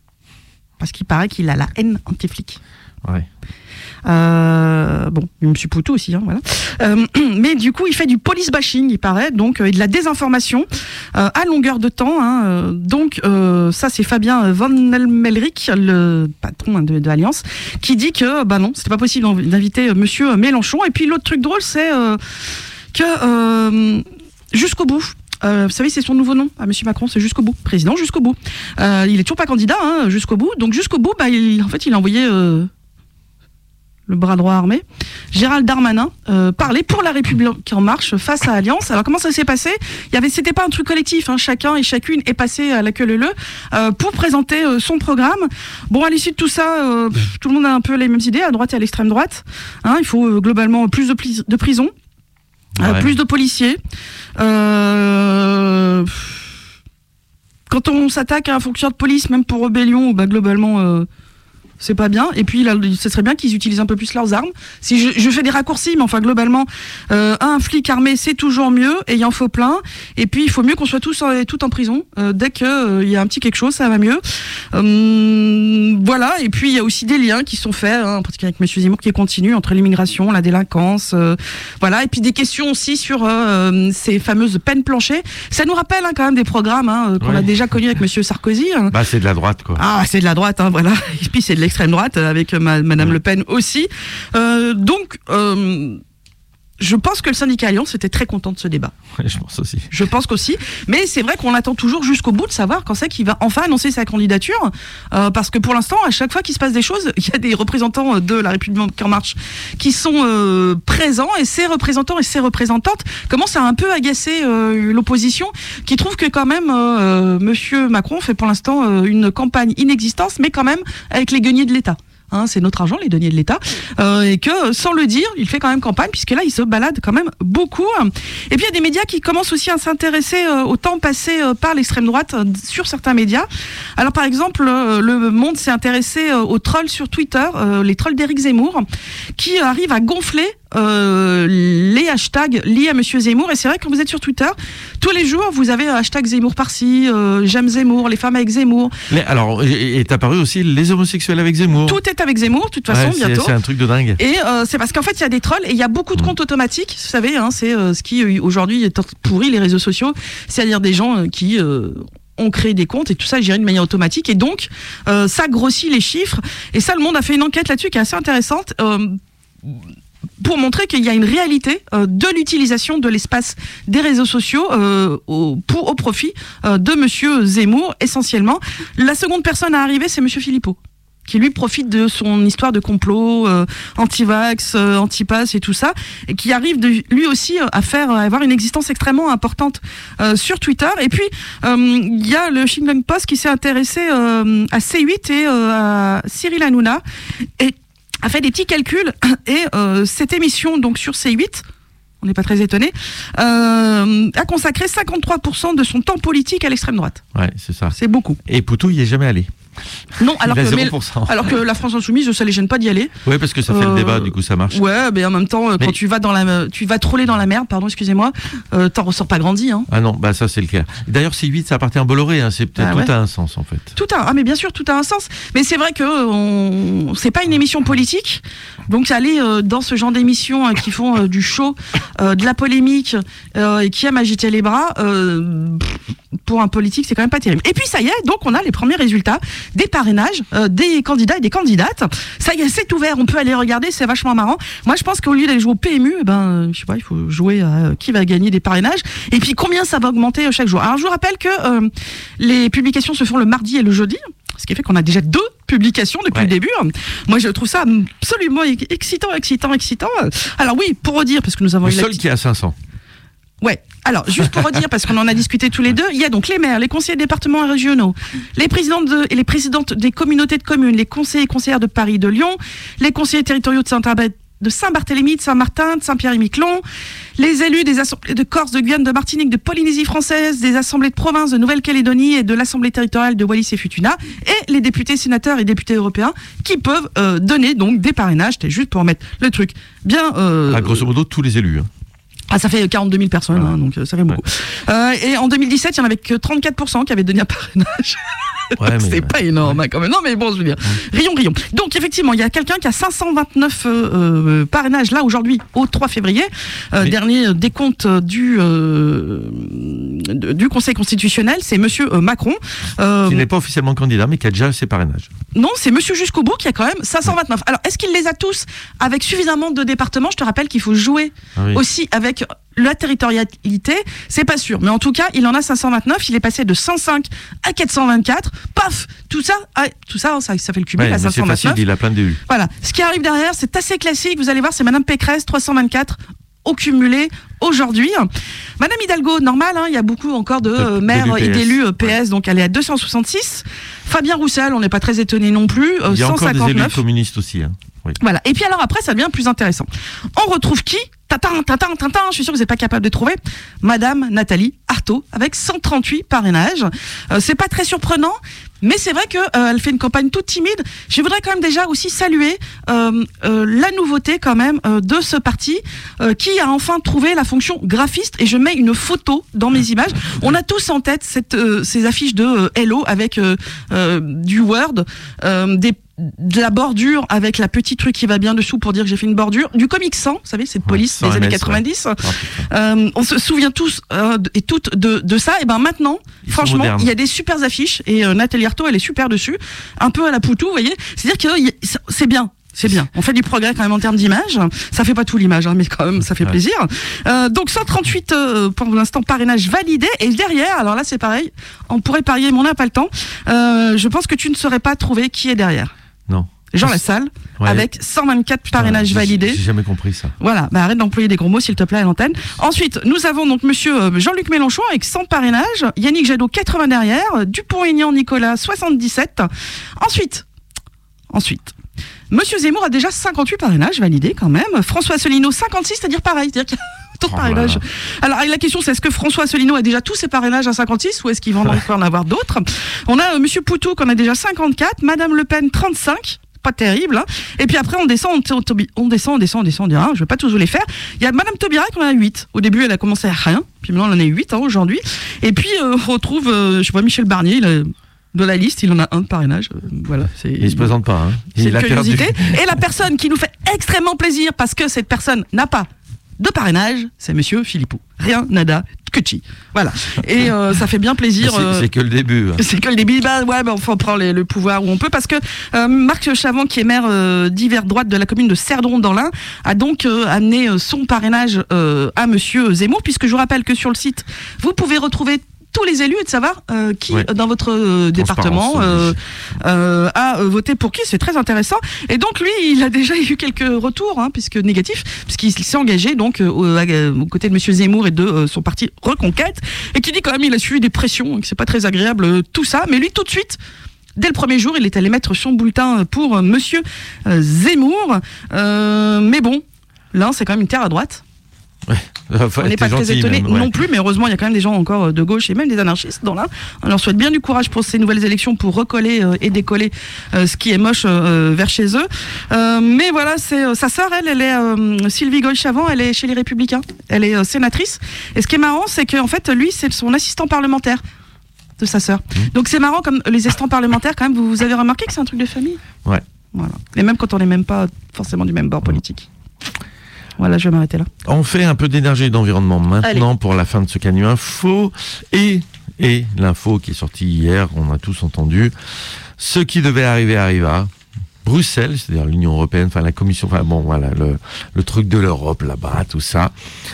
parce qu'il paraît qu'il a la haine anti-flic. Ouais. Euh, bon, M. Poutou aussi, hein, voilà. Euh, mais du coup, il fait du police bashing, il paraît, donc, euh, et de la désinformation euh, à longueur de temps. Hein, euh, donc, euh, ça, c'est Fabien Van Elmelric, le patron de, de Alliance, qui dit que, bah non, c'était pas possible d'inviter euh, Monsieur Mélenchon. Et puis, l'autre truc drôle, c'est euh, que euh, jusqu'au bout. Euh, vous savez, c'est son nouveau nom à Monsieur Macron, c'est Jusqu'au bout, président Jusqu'au bout. Euh, il est toujours pas candidat, hein, Jusqu'au bout. Donc, Jusqu'au bout, bah, il, en fait, il a envoyé. Euh, le bras droit armé, Gérald Darmanin, euh, parlait pour la République en marche face à Alliance. Alors comment ça s'est passé ? Il y avait, c'était pas un truc collectif, hein, chacun et chacune est passé à la queue leu-leu euh, pour présenter euh, son programme. Bon, à l'issue de tout ça, euh, pff, tout le monde a un peu les mêmes idées, à droite et à l'extrême droite. Hein, il faut euh, globalement plus de, pli- de prisons, ouais. euh, plus de policiers. Euh, quand on s'attaque à un fonctionnaire de police, même pour rébellion, bah, globalement, euh, c'est pas bien. Et puis, là, ce serait bien qu'ils utilisent un peu plus leurs armes. Si je, je fais des raccourcis, mais enfin, globalement, euh, un flic armé, c'est toujours mieux, et il en faut plein. Et puis, il faut mieux qu'on soit tous en, tout en prison. Euh, dès qu'il euh, y a un petit quelque chose, ça va mieux. Euh, voilà. Et puis, il y a aussi des liens qui sont faits, hein, en particulier avec Monsieur Zemmour, qui continue entre l'immigration, la délinquance. Euh, voilà. Et puis, des questions aussi sur euh, ces fameuses peines planchées. Ça nous rappelle hein, quand même des programmes hein, qu'on oui. a déjà connus avec Monsieur Sarkozy. Hein. Bah, c'est de la droite, quoi. Ah, c'est de la droite, hein, voilà. Et puis, c'est de l'extrême droite avec ma, Madame Le Pen aussi. Euh, donc, euh, je pense que le syndicat Alliance était très content de ce débat. Ouais, je pense aussi. Je pense qu'aussi. Mais c'est vrai qu'on attend toujours jusqu'au bout de savoir quand c'est qu'il va enfin annoncer sa candidature. Euh, parce que pour l'instant, à chaque fois qu'il se passe des choses, il y a des représentants de la République En Marche qui sont euh, présents. Et ces représentants et ces représentantes commencent à un peu agacer euh, l'opposition, qui trouve que quand même, euh, Monsieur Macron fait pour l'instant euh, une campagne inexistante, mais quand même avec les gueniers de l'État. Hein, c'est notre argent, les deniers de l'État, euh, et que sans le dire, il fait quand même campagne, puisque là, il se balade quand même beaucoup. Et puis, il y a des médias qui commencent aussi à s'intéresser euh, au temps passé euh, par l'extrême droite euh, sur certains médias. Alors, par exemple, euh, Le Monde s'est intéressé euh, aux trolls sur Twitter, euh, les trolls d'Éric Zemmour, qui arrivent à gonfler Euh, les hashtags liés à Monsieur Zemmour. Et c'est vrai, quand vous êtes sur Twitter, tous les jours, vous avez un hashtag Zemmour par-ci, euh, j'aime Zemmour, les femmes avec Zemmour. Les, alors, est apparu aussi les homosexuels avec Zemmour. Tout est avec Zemmour, de toute façon, ouais, bientôt. C'est un truc de dingue. Et euh, c'est parce qu'en fait, il y a des trolls et il y a beaucoup de comptes automatiques. Vous savez, hein, c'est euh, ce qui, euh, aujourd'hui, est pourri les réseaux sociaux. C'est-à-dire des gens euh, qui... Euh, ont créé des comptes et tout ça géré de manière automatique. Et donc, euh, ça grossit les chiffres. Et ça, Le Monde a fait une enquête là-dessus qui est assez intéressante. Euh, pour montrer qu'il y a une réalité euh, de l'utilisation de l'espace des réseaux sociaux euh, au, pour, au profit euh, de Monsieur Zemmour, essentiellement. La seconde personne à arriver, c'est Monsieur Philippot, qui lui profite de son histoire de complot, euh, anti-vax, euh, anti-pass et tout ça, et qui arrive de, lui aussi euh, à faire, à avoir une existence extrêmement importante euh, sur Twitter. Et puis, il euh, y a le Huffington Post qui s'est intéressé euh, à C huit et euh, à Cyril Hanouna, et a fait des petits calculs, et euh, cette émission, donc sur C huit, on n'est pas très étonné, euh, a consacré cinquante-trois pour cent de son temps politique à l'extrême droite. Ouais, c'est ça. C'est beaucoup. Et Poutou, il n'y est jamais allé. Non, alors que, zéro pour cent. mais, alors que la France Insoumise, ça les gêne pas d'y aller. Oui, parce que ça fait euh, le débat, du coup ça marche. Ouais, mais en même temps, mais... quand tu vas dans la, tu vas troller dans la merde, pardon, excusez-moi, euh, t'en ressors pas grandi. Hein. Ah non, bah ça c'est le cas. D'ailleurs, C huit, ça appartient à Bolloré, hein, c'est peut-être ah, tout ouais. a un sens en fait. Tout a, ah mais bien sûr, tout a un sens. Mais c'est vrai que on, c'est pas une émission politique, donc aller euh, dans ce genre d'émissions euh, qui font euh, du show, euh, de la polémique euh, et qui aiment agiter les bras. Euh, pour un politique, c'est quand même pas terrible. Et puis ça y est, donc on a les premiers résultats des parrainages euh, des candidats et des candidates. Ça y est, c'est ouvert, on peut aller regarder, c'est vachement marrant. Moi, je pense qu'au lieu d'aller jouer au P M U, eh ben, euh, je sais pas, il faut jouer à euh, qui va gagner des parrainages et puis combien ça va augmenter euh, chaque jour. Alors, je vous rappelle que euh, les publications se font le mardi et le jeudi, ce qui fait qu'on a déjà deux publications depuis ouais. le début. Moi, je trouve ça absolument excitant, excitant, excitant. Alors oui, pour redire, parce que nous avons le eu seul la... qui est à cinq cents. Ouais. Alors, juste pour redire, parce qu'on en a discuté tous les deux, il y a donc les maires, les conseillers départementaux et régionaux, les présidentes de, et les présidentes des communautés de communes, les conseillers et conseillères de Paris, de Lyon, les conseillers territoriaux de Saint-Barthélemy, de Saint-Barthélemy, de Saint-Martin, de Saint-Pierre-et-Miquelon, les élus des assemblées de Corse, de Guyane, de Martinique, de Polynésie française, des assemblées de province de Nouvelle-Calédonie et de l'assemblée territoriale de Wallis et Futuna, et les députés, sénateurs et députés européens qui peuvent euh, donner donc des parrainages. C'était juste pour mettre le truc bien... Euh, ah, grosso modo, tous les élus. Hein. Ah, ça fait quarante-deux mille personnes, ouais. hein, donc ça fait beaucoup. Ouais. Euh, et en deux mille dix-sept, il n'y en avait que trente-quatre pour cent qui avaient donné un parrainage. Ouais, c'est euh... pas énorme, ouais. hein, quand même. Non, mais bon, je veux dire, ouais. rions, rions. Donc, effectivement, il y a quelqu'un qui a cinq cent vingt-neuf euh, euh, parrainages, là, aujourd'hui, au trois février. Euh, oui. Dernier décompte du, euh, du Conseil constitutionnel, c'est monsieur euh, Macron. Euh, qui n'est pas officiellement candidat, mais qui a déjà ses parrainages. Non, c'est monsieur Jusqu'au bout qui a quand même cinq cent vingt-neuf. Ouais. Alors, est-ce qu'il les a tous avec suffisamment de départements? Je te rappelle qu'il faut jouer ah oui. aussi avec la territorialité, c'est pas sûr. Mais en tout cas, il en a cinq cent vingt-neuf. Il est passé de cent cinq à quatre cent vingt-quatre. Paf, tout ça, ah, tout ça, ça, ça fait le cumul ouais, à cinq cent vingt-neuf. C'est facile, il a plein d'élus. Voilà. Ce qui arrive derrière, c'est assez classique. Vous allez voir, c'est Madame Pécresse, trois cent vingt-quatre au cumulé aujourd'hui. Madame Hidalgo, normal, hein, il y a beaucoup encore de euh, maires et d'élus euh, P S, ouais. donc elle est à deux cent soixante-six. Fabien Roussel, on n'est pas très étonné non plus, euh, il y a cent cinquante-neuf. Encore des élus communistes aussi. Hein. Oui. Voilà. Et puis alors après, ça devient plus intéressant. On retrouve qui Tintin, Tintin, Tintin, je suis sûr que vous n'êtes pas capable de trouver. Madame Nathalie Arthaud, avec cent trente-huit parrainages. Euh, c'est pas très surprenant, mais c'est vrai qu'elle euh, fait une campagne toute timide. Je voudrais quand même déjà aussi saluer euh, euh, la nouveauté quand même euh, de ce parti euh, qui a enfin trouvé la fonction graphiste. Et je mets une photo dans mes images. On a tous en tête cette, euh, ces affiches de euh, Hello avec euh, euh, du Word, euh, des de la bordure avec la petite truc qui va bien dessous pour dire que j'ai fait une bordure, du Comic sans, vous savez, cette police ouais, des années quatre-vingt-dix. Ouais. Euh, on se souvient tous euh, et toutes de, de ça. Et ben maintenant, Ils franchement, il y a des super affiches et euh, Nathalie Arthaud, elle est super dessus, un peu à la Poutou, vous voyez. C'est-à-dire que euh, c'est bien. C'est bien. On fait du progrès quand même en termes d'image. Ça fait pas tout l'image, hein, mais quand même, ça fait ouais. plaisir. Euh, donc cent trente-huit euh, pour l'instant parrainage validé. Et derrière, alors là c'est pareil, on pourrait parier, mais on n'a pas le temps. Euh, je pense que tu ne saurais pas trouver qui est derrière. Non. Jean Lassalle, ouais. avec cent vingt-quatre parrainages ouais, validés. J'ai jamais compris ça. Voilà, bah arrête d'employer des gros mots s'il te plaît à l'antenne. Ensuite, nous avons donc monsieur Jean-Luc Mélenchon avec cent parrainages, Yannick Jadot quatre-vingts derrière, Dupont-Aignan Nicolas soixante-dix-sept. Ensuite, ensuite, monsieur Zemmour a déjà cinquante-huit parrainages validés quand même, François Asselineau cinquante-six, c'est-à-dire pareil, c'est-à-dire qu'il y a autant de parrainages. Oh Alors la question c'est est-ce que François Asselineau a déjà tous ses parrainages à cinquante-six ou est-ce qu'il va encore en avoir d'autres? On a euh, monsieur Poutou qu'on a déjà cinquante-quatre, madame Le Pen trente-cinq. Pas terrible, hein. Et puis après on descend, on, on, on descend, on descend, on descend, on dit, hein, je vais pas tous vous les faire. Il y a madame Taubira qu'on a huit. Au début elle a commencé à rien, puis maintenant elle en a huit hein, aujourd'hui. Et puis euh, on retrouve, euh, je sais pas, Michel Barnier, il a, de la liste, il en a un de parrainage. Euh, voilà, c'est, il se présente pas, hein. C'est une curiosité. Et la personne qui nous fait extrêmement plaisir parce que cette personne n'a pas de parrainage, c'est monsieur Philippot. Rien, nada, que chi. Voilà. Et euh, ça fait bien plaisir. C'est, euh, c'est que le début. Hein. C'est que le début. Bah ouais, bah, on prend les, le pouvoir où on peut parce que euh, Marc Chavant, qui est maire euh, d'hiver droite de la commune de Cerdron dans l'Ain, a donc euh, amené euh, son parrainage euh, à monsieur Zemmour, puisque je vous rappelle que sur le site, vous pouvez retrouver tous les élus et de savoir euh, qui oui. dans votre euh, département euh, euh, a euh, voté pour qui, c'est très intéressant. Et donc lui, il a déjà eu quelques retours, hein, puisque négatifs, puisqu'il s'est engagé donc euh, aux côtés de monsieur Zemmour et de euh, son parti Reconquête, et qui dit quand même il a suivi des pressions, et que c'est pas très agréable euh, tout ça. Mais lui, tout de suite, dès le premier jour, il est allé mettre son bulletin pour euh, monsieur euh, Zemmour. Euh, mais bon, là, c'est quand même une terre à droite. Ouais. Enfin, on n'est pas très étonné ouais. non plus, mais heureusement il y a quand même des gens encore de gauche et même des anarchistes dans là. On leur souhaite bien du courage pour ces nouvelles élections pour recoller euh, et décoller euh, ce qui est moche euh, vers chez eux. Euh, mais voilà, c'est euh, sa sœur, elle, elle est euh, Sylvie Goy-Chavant, elle est chez les Républicains, elle est euh, sénatrice. Et ce qui est marrant, c'est qu'en fait lui, c'est son assistant parlementaire de sa sœur. Mmh. Donc c'est marrant comme les assistants parlementaires quand même. Vous, vous avez remarqué que c'est un truc de famille. Ouais. Voilà. Et même quand on n'est même pas forcément du même bord politique. Voilà, je vais m'arrêter là. On fait un peu d'énergie et d'environnement maintenant. Allez. Pour la fin de ce Canu Info. Et, et l'info qui est sortie hier, on a tous entendu. Ce qui devait arriver arriva. Bruxelles, c'est-à-dire l'Union Européenne, enfin la Commission, enfin bon, voilà, le, le truc de l'Europe là-bas, tout ça.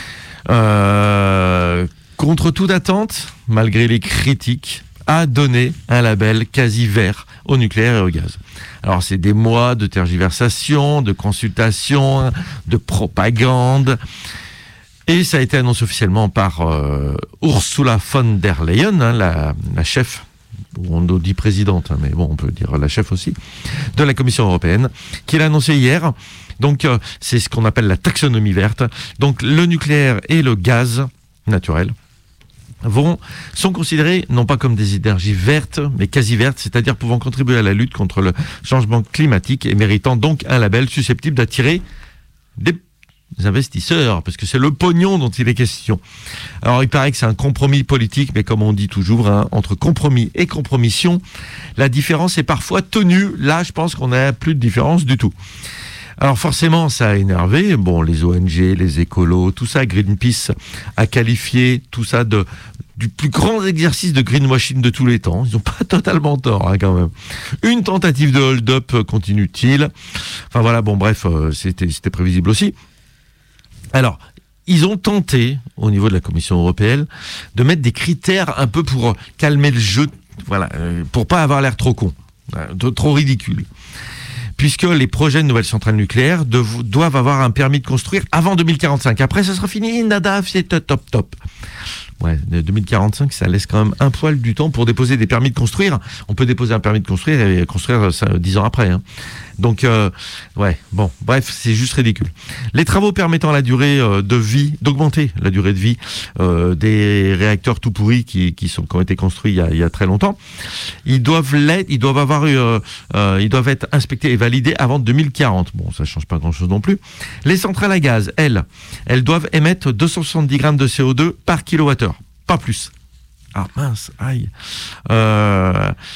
Euh, contre toute attente, malgré les critiques, a donné un label quasi vert au nucléaire et au gaz. Alors c'est des mois de tergiversation, de consultation, de propagande, et ça a été annoncé officiellement par euh, Ursula von der Leyen, hein, la, la chef, on nous dit présidente, hein, mais bon on peut dire la chef aussi, de la Commission européenne, qui l'a annoncé hier. Donc euh, c'est ce qu'on appelle la taxonomie verte. Donc le nucléaire et le gaz naturel Vont, sont considérés non pas comme des énergies vertes, mais quasi vertes, c'est-à-dire pouvant contribuer à la lutte contre le changement climatique et méritant donc un label susceptible d'attirer des investisseurs, parce que c'est le pognon dont il est question. Alors il paraît que c'est un compromis politique, mais comme on dit toujours, hein, entre compromis et compromission, la différence est parfois tenue. Là, je pense qu'on n'a plus de différence du tout. Alors forcément, ça a énervé. Bon, les O N G, les écolos, tout ça, Greenpeace a qualifié tout ça de du plus grand exercice de greenwashing de tous les temps. Ils n'ont pas totalement tort, hein, quand même. Une tentative de hold-up continue-t-il. Enfin voilà, bon bref, euh, c'était, c'était prévisible aussi. Alors, ils ont tenté, au niveau de la Commission européenne, de mettre des critères un peu pour calmer le jeu, voilà, euh, pour pas avoir l'air trop con, euh, trop ridicule. Puisque les projets de nouvelles centrales nucléaires dev- doivent avoir un permis de construire avant deux mille quarante-cinq. Après, ça sera fini, nada, c'est top, top. Ouais, deux mille quarante-cinq, ça laisse quand même un poil du temps pour déposer des permis de construire. On peut déposer un permis de construire et construire ça, dix ans après. Hein. Donc, euh, ouais, bon, bref, c'est juste ridicule. Les travaux permettant la durée euh, de vie, d'augmenter la durée de vie euh, des réacteurs tout pourris qui, qui, sont, qui ont été construits il y a, il y a très longtemps, ils doivent l'être, ils doivent avoir, euh, euh, ils doivent être inspectés et validés avant deux mille quarante. Bon, ça change pas grand-chose non plus. Les centrales à gaz, elles, elles doivent émettre deux cent soixante-dix grammes de C O deux par kilowattheure, pas plus. Ah mince, aïe. Euh,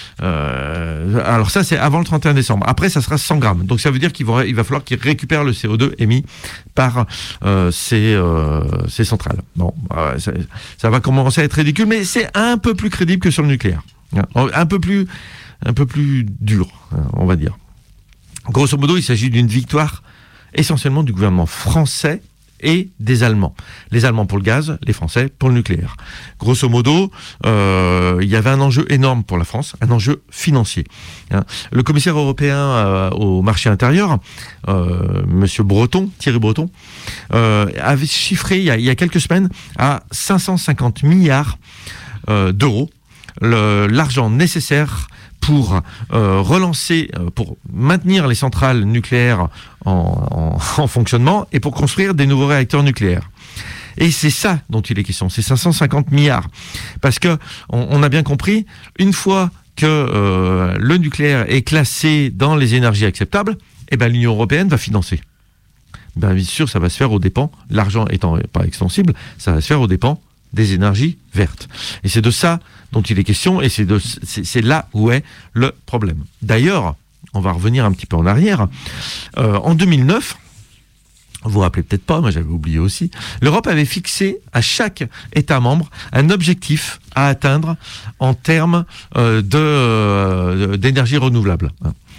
euh, alors ça, c'est avant le trente et un décembre. Après, ça sera cent grammes. Donc ça veut dire qu'il va, il va falloir qu'ils récupèrent le C O deux émis par euh, ces, euh, ces centrales. Bon, euh, ça, ça va commencer à être ridicule, mais c'est un peu plus crédible que sur le nucléaire. Un peu plus, un peu plus dur, on va dire. Grosso modo, il s'agit d'une victoire essentiellement du gouvernement français et des Allemands. Les Allemands pour le gaz, les Français pour le nucléaire. Grosso modo, euh, il y avait un enjeu énorme pour la France, un enjeu financier. Hein. Le commissaire européen euh, au marché intérieur, euh, Monsieur Breton, Thierry Breton, euh, avait chiffré il y, a, il y a quelques semaines à cinq cent cinquante milliards euh, d'euros le, l'argent nécessaire pour euh, relancer, euh, pour maintenir les centrales nucléaires en, en, en fonctionnement et pour construire des nouveaux réacteurs nucléaires. Et c'est ça dont il est question, c'est cinq cent cinquante milliards. Parce que on, on a bien compris, une fois que euh, le nucléaire est classé dans les énergies acceptables, eh ben l'Union européenne va financer. Ben, bien sûr, ça va se faire aux dépens, l'argent étant pas extensible, ça va se faire aux dépens des énergies vertes. Et c'est de ça dont il est question, et c'est, de, c'est, c'est là où est le problème. D'ailleurs, on va revenir un petit peu en arrière. Euh, en deux mille neuf, vous vous rappelez peut-être pas, moi j'avais oublié aussi, l'Europe avait fixé à chaque État membre un objectif à atteindre en termes euh, de, euh, d'énergie renouvelable.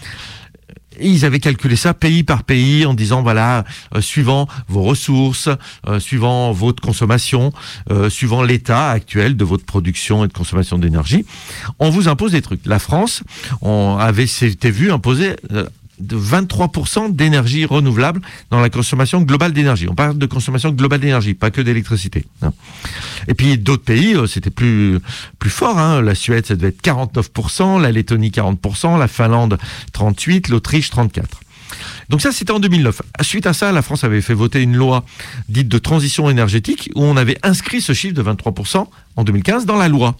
Et ils avaient calculé ça pays par pays en disant voilà, euh, suivant vos ressources, euh, suivant votre consommation, euh, suivant l'état actuel de votre production et de consommation d'énergie, on vous impose des trucs. La France, on avait s'était vu imposer euh, de vingt-trois pour cent d'énergie renouvelable dans la consommation globale d'énergie. On parle de consommation globale d'énergie, pas que d'électricité. Hein. Et puis d'autres pays, c'était plus plus fort. Hein. La Suède, ça devait être quarante-neuf pour cent, la Lettonie quarante pour cent, la Finlande trente-huit pour cent, l'Autriche trente-quatre pour cent. Donc ça, c'était en deux mille neuf. Suite à ça, la France avait fait voter une loi dite de transition énergétique où on avait inscrit ce chiffre de vingt-trois pour cent en deux mille quinze dans la loi.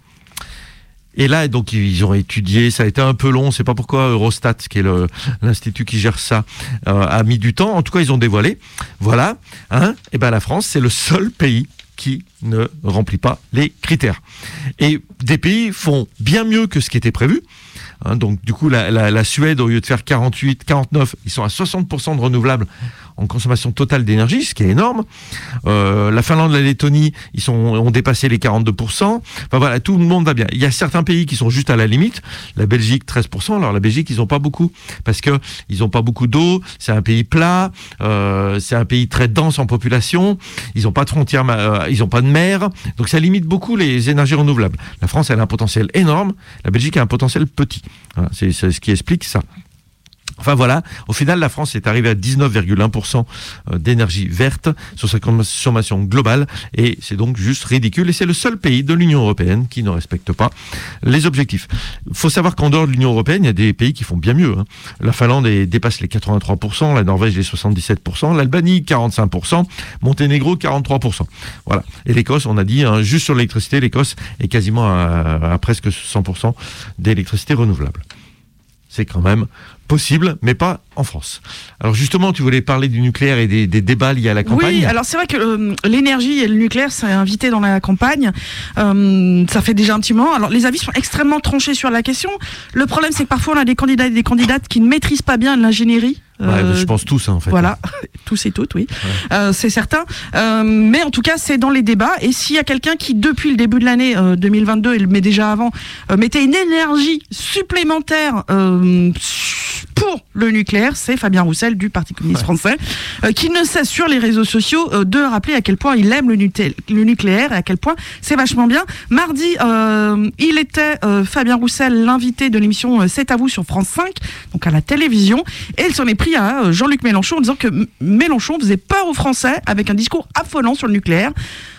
Et là, donc, ils ont étudié, ça a été un peu long, c'est pas pourquoi Eurostat, qui est le, l'institut qui gère ça, euh, a mis du temps. En tout cas, ils ont dévoilé. Voilà, hein, et ben la France, c'est le seul pays qui ne remplit pas les critères. Et des pays font bien mieux que ce qui était prévu. Hein, donc, du coup, la, la, la Suède, au lieu de faire quarante-huit, quarante-neuf, ils sont à soixante pour cent de renouvelables en consommation totale d'énergie, ce qui est énorme. Euh, la Finlande, la Lettonie, ils sont, ont dépassé les quarante-deux pour cent. Enfin voilà, tout le monde va bien. Il y a certains pays qui sont juste à la limite. La Belgique, treize pour cent. Alors la Belgique, ils n'ont pas beaucoup parce que ils n'ont pas beaucoup d'eau. C'est un pays plat. Euh, c'est un pays très dense en population. Ils n'ont pas de frontières, euh, ils n'ont pas de mer. Donc ça limite beaucoup les énergies renouvelables. La France, elle a un potentiel énorme. La Belgique a un potentiel petit. Voilà, c'est, c'est ce qui explique ça. Enfin voilà, au final, la France est arrivée à dix-neuf virgule un pour cent d'énergie verte sur sa consommation globale et c'est donc juste ridicule et c'est le seul pays de l'Union européenne qui ne respecte pas les objectifs. Il faut savoir qu'en dehors de l'Union européenne, il y a des pays qui font bien mieux. Hein. La Finlande est, dépasse les quatre-vingt-trois pour cent, la Norvège les soixante-dix-sept pour cent, l'Albanie quarante-cinq pour cent, Monténégro quarante-trois pour cent. Voilà. Et l'Écosse, on a dit, hein, juste sur l'électricité, l'Écosse est quasiment à, à presque cent pour cent d'électricité renouvelable. C'est quand même possible, mais pas en France. Alors justement, tu voulais parler du nucléaire et des, des débats liés à la campagne. Oui, alors c'est vrai que euh, l'énergie et le nucléaire, c'est invité dans la campagne. Euh, ça fait déjà un petit moment. Alors les avis sont extrêmement tranchés sur la question. Le problème, c'est que parfois on a des candidats et des candidates qui ne maîtrisent pas bien l'ingénierie. Euh, ouais, je pense tous, hein, en fait. Voilà, tous et toutes, oui. Ouais. Euh, c'est certain. Euh, mais en tout cas, c'est dans les débats. Et s'il y a quelqu'un qui, depuis le début de l'année euh, deux mille vingt-deux, et mais déjà avant, euh, mettait une énergie supplémentaire euh, pour le nucléaire, c'est Fabien Roussel du Parti communiste ouais. français, euh, qui ne cesse sur les réseaux sociaux euh, de rappeler à quel point il aime le, nuté- le nucléaire et à quel point c'est vachement bien. Mardi, euh, il était, euh, Fabien Roussel, l'invité de l'émission euh, C'est à vous sur France cinq, donc à la télévision, et il s'en est pris à Jean-Luc Mélenchon en disant que Mélenchon faisait peur aux Français avec un discours affolant sur le nucléaire.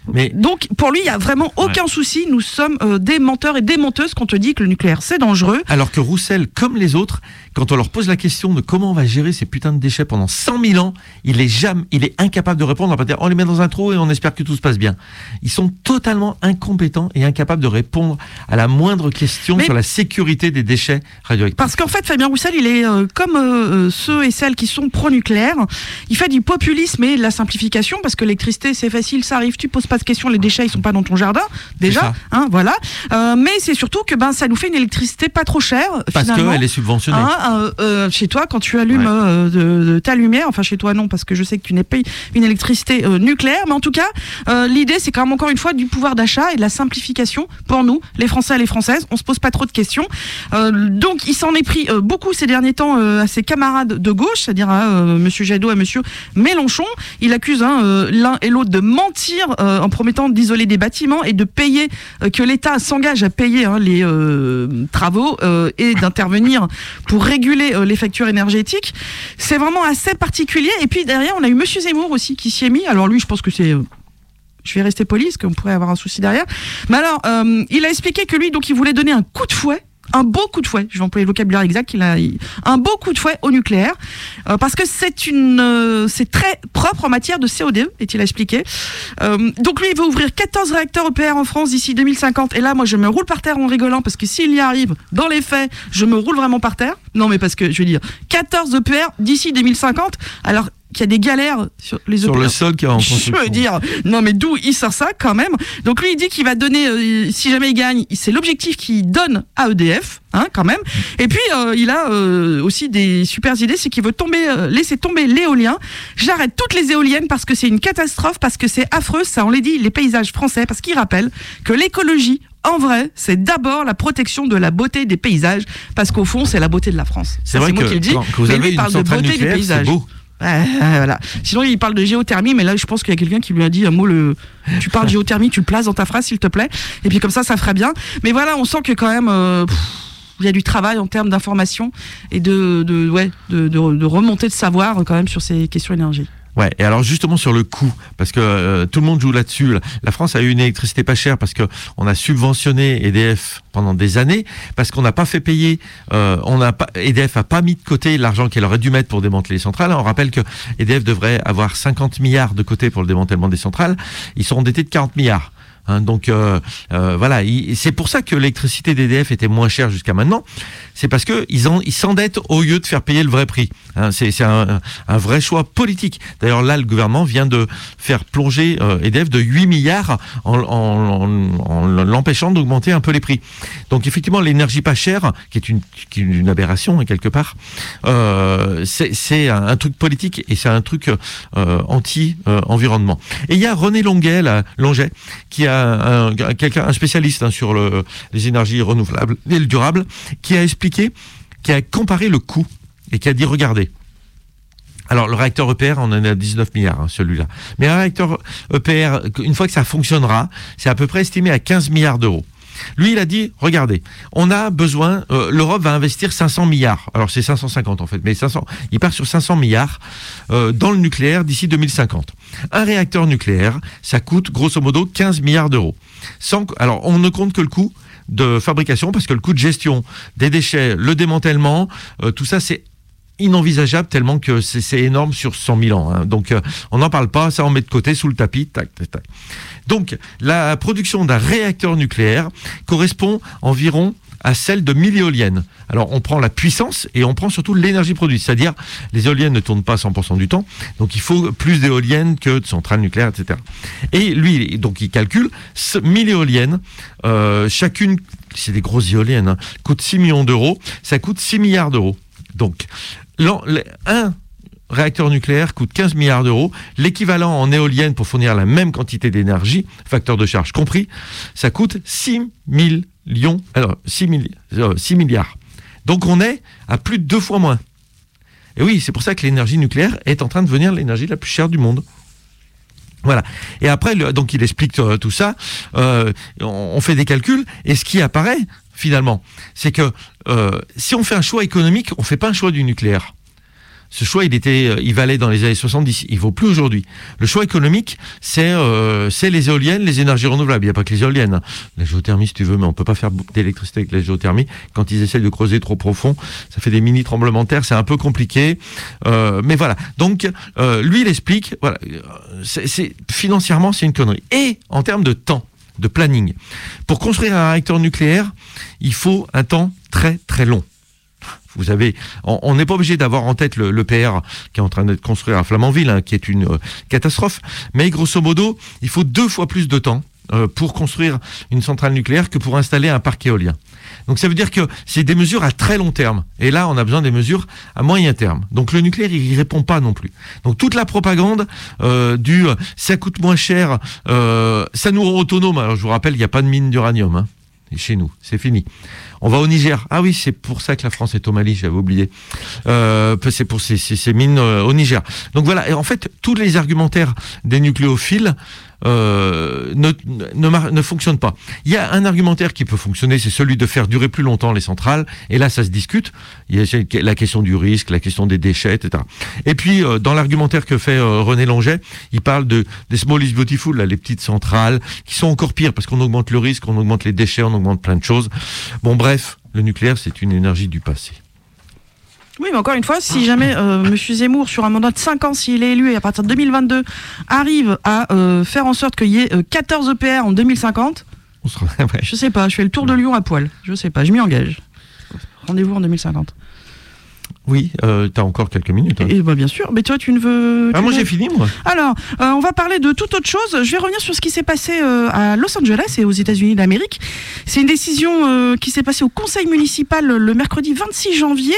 Mais donc pour lui, il y a vraiment aucun ouais. souci. Nous sommes euh, des menteurs et des menteuses quand on te dit que le nucléaire c'est dangereux. Alors que Roussel, comme les autres, quand on leur pose la question de comment on va gérer ces putains de déchets pendant cent mille ans, il est jamais, il est incapable de répondre. On va dire on les met dans un trou et on espère que tout se passe bien. Ils sont totalement incompétents et incapables de répondre à la moindre question Mais sur la sécurité des déchets radioactifs. Parce qu'en fait, Fabien Roussel, il est euh, comme euh, ceux et celles qui sont pro-nucléaires. Il fait du populisme et de la simplification parce que l'électricité, c'est facile, ça arrive, tu poses pas de questions, les déchets, ils sont pas dans ton jardin, déjà, hein, voilà. Euh, mais c'est surtout que ben, ça nous fait une électricité pas trop chère, parce finalement. qu'elle est subventionnée. Hein, euh, euh, chez toi, quand tu allumes ouais. euh, de, de ta lumière, enfin chez toi non, parce que je sais que tu n'es pas une électricité euh, nucléaire, mais en tout cas, euh, l'idée, c'est quand même encore une fois du pouvoir d'achat et de la simplification pour nous, les Français et les Françaises. On se pose pas trop de questions. Euh, donc, il s'en est pris euh, beaucoup ces derniers temps euh, à ses camarades de gauche, c'est-à-dire à euh, Monsieur Jadot et Monsieur Mélenchon. Il accuse hein, euh, l'un et l'autre de mentir euh, en promettant d'isoler des bâtiments et de payer, euh, que l'État s'engage à payer hein, les euh, travaux euh, et d'intervenir pour réguler euh, les factures énergétiques. C'est vraiment assez particulier. Et puis derrière, on a eu Monsieur Zemmour aussi qui s'y est mis. Alors lui, je pense que c'est... Euh, je vais rester poli, parce qu'on pourrait avoir un souci derrière. Mais alors, euh, il a expliqué que lui, donc, il voulait donner un coup de fouet, un beau coup de fouet, je vais employer le vocabulaire exact, il a, il, un beau coup de fouet au nucléaire, euh, parce que c'est une, euh, c'est très propre en matière de C O deux, est-il expliqué. Euh, donc lui, il veut ouvrir quatorze réacteurs E P R en France d'ici deux mille cinquante, et là, moi, je me roule par terre en rigolant, parce que s'il y arrive, dans les faits, je me roule vraiment par terre. Non, mais parce que, je veux dire, quatorze E P R d'ici deux mille cinquante, alors... qu'il y a des galères sur les sur E P R. Le sol qui est en construction. Je veux dire, non mais d'où il sort ça quand même. Donc lui il dit qu'il va donner, euh, si jamais il gagne, c'est l'objectif qu'il donne à E D F, hein, quand même. Et puis euh, il a euh, aussi des super idées, c'est qu'il veut tomber, euh, laisser tomber l'éolien. J'arrête toutes les éoliennes parce que c'est une catastrophe, parce que c'est affreux, ça on l'a dit, les paysages français, parce qu'il rappelle que l'écologie, en vrai, c'est d'abord la protection de la beauté des paysages, parce qu'au fond c'est la beauté de la France. C'est ça, vrai c'est moi que qui le dis. quand, quand vous avez lui, une parle centrale de beauté nucléaire, des paysages. c'est beau. Ouais, voilà. Sinon, il parle de géothermie, mais là, je pense qu'il y a quelqu'un qui lui a dit un mot, le, tu parles de géothermie, tu le places dans ta phrase, s'il te plaît. Et puis, comme ça, ça ferait bien. Mais voilà, on sent que quand même, euh, pff, il y a du travail en termes d'information et de, de, ouais, de, de, de remontée de savoir, quand même, sur ces questions énergie. Ouais, et alors justement sur le coût, parce que euh, tout le monde joue là-dessus. La France a eu une électricité pas chère parce que on a subventionné E D F pendant des années, parce qu'on n'a pas fait payer, euh, on n'a pas, E D F a pas mis de côté l'argent qu'elle aurait dû mettre pour démanteler les centrales. On rappelle que E D F devrait avoir cinquante milliards de côté pour le démantèlement des centrales. Ils sont endettés de quarante milliards. Hein, donc euh, euh, voilà, il, c'est pour ça que l'électricité d'E D F était moins chère jusqu'à maintenant. C'est parce que ils, en, ils s'endettent au lieu de faire payer le vrai prix. Hein, c'est c'est un, un vrai choix politique. D'ailleurs là, le gouvernement vient de faire plonger euh, E D F de huit milliards en, en, en, en l'empêchant d'augmenter un peu les prix. Donc effectivement, l'énergie pas chère, qui est une, qui est une aberration hein, quelque part, euh, c'est, c'est un, un truc politique et c'est un truc euh, anti-environnement. Euh, et il y a René Longuet, là, Longet, qui a Un, un, quelqu'un, un spécialiste hein, sur le, les énergies renouvelables et le durable, qui a expliqué, qui a comparé le coût et qui a dit regardez. Alors le réacteur E P R, on en est à dix-neuf milliards, hein, celui-là. Mais un réacteur E P R, une fois que ça fonctionnera, c'est à peu près estimé à quinze milliards d'euros. Lui, il a dit, regardez, on a besoin, euh, l'Europe va investir cinq cents milliards. Alors c'est cinq cent cinquante en fait, mais cinq cents, il part sur cinq cents milliards euh, dans le nucléaire d'ici deux mille cinquante. Un réacteur nucléaire, ça coûte grosso modo quinze milliards d'euros. Sans, alors on ne compte que le coût de fabrication, parce que le coût de gestion des déchets, le démantèlement, euh, tout ça c'est inenvisageable tellement que c'est, c'est énorme sur cent mille ans. Hein. Donc euh, on n'en parle pas, ça on met de côté sous le tapis. Tac, tac, tac. Donc la production d'un réacteur nucléaire correspond environ à celle de mille éoliennes. Alors on prend la puissance et on prend surtout l'énergie produite, c'est-à-dire les éoliennes ne tournent pas cent pour cent du temps, donc il faut plus d'éoliennes que de centrales nucléaires, et cetera. Et lui, donc il calcule mille éoliennes, euh, chacune, c'est des grosses éoliennes, hein, coûte six millions d'euros, ça coûte six milliards d'euros. Donc un réacteur nucléaire coûte quinze milliards d'euros, l'équivalent en éolienne pour fournir la même quantité d'énergie, facteur de charge compris, ça coûte six millions, alors six milliards. Donc on est à plus de deux fois moins. Et oui, c'est pour ça que l'énergie nucléaire est en train de devenir l'énergie la plus chère du monde. Voilà. Et après, donc il explique euh, tout ça, euh, on, on fait des calculs, et ce qui apparaît, finalement, c'est que euh, si on fait un choix économique, on ne fait pas un choix du nucléaire. Ce choix, il était, il valait dans les années soixante-dix. Il vaut plus aujourd'hui. Le choix économique, c'est, euh, c'est les éoliennes, les énergies renouvelables. Il n'y a pas que les éoliennes. Hein. La géothermie, si tu veux, mais on peut pas faire d'électricité avec la géothermie. Quand ils essayent de creuser trop profond, ça fait des mini tremblements de terre. C'est un peu compliqué. Euh, mais voilà. Donc, euh, lui, il explique. Voilà. C'est, c'est financièrement, c'est une connerie. Et en termes de temps, de planning, pour construire un réacteur nucléaire, il faut un temps très très long. Vous avez, on n'est pas obligé d'avoir en tête le, le P R qui est en train d'être construit à Flamanville, hein, qui est une euh, catastrophe. Mais grosso modo, il faut deux fois plus de temps euh, pour construire une centrale nucléaire que pour installer un parc éolien. Donc ça veut dire que c'est des mesures à très long terme. Et là, on a besoin des mesures à moyen terme. Donc le nucléaire, il y répond pas non plus. Donc toute la propagande euh, du euh, ça coûte moins cher, euh, ça nous rend autonome. Alors je vous rappelle, il n'y a pas de mine d'uranium hein, chez nous, c'est fini. On va au Niger. Ah oui, c'est pour ça que la France est au Mali, j'avais oublié. Euh, c'est pour ces, ces, ces mines euh, au Niger. Donc voilà, et en fait, tous les argumentaires des nucléophiles euh, ne, ne, ne fonctionnent pas. Il y a un argumentaire qui peut fonctionner, c'est celui de faire durer plus longtemps les centrales. Et là, ça se discute. Il y a la question du risque, la question des déchets, et cetera. Et puis, euh, dans l'argumentaire que fait euh, René Longet, il parle de, des small is beautiful, là, les petites centrales, qui sont encore pires parce qu'on augmente le risque, on augmente les déchets, on augmente plein de choses. Bon, bref, le nucléaire, c'est une énergie du passé. Oui, mais encore une fois, si jamais euh, M. Zemmour, sur un mandat de cinq ans, s'il est élu et à partir de deux mille vingt-deux, arrive à euh, faire en sorte qu'il y ait euh, quatorze E P R en deux mille cinquante, on sera... ouais. Je sais pas, je fais le tour de Lyon à poil. Je sais pas, je m'y engage. Rendez-vous en deux mille cinquante. Oui, euh, t'as encore quelques minutes. Hein. Et bah bien sûr, mais toi tu ne veux... Ah moi veux... j'ai fini moi. Alors, euh, on va parler de toute autre chose. Je vais revenir sur ce qui s'est passé euh, à Los Angeles et aux États-Unis d'Amérique. C'est une décision euh, qui s'est passée au conseil municipal le mercredi vingt-six janvier.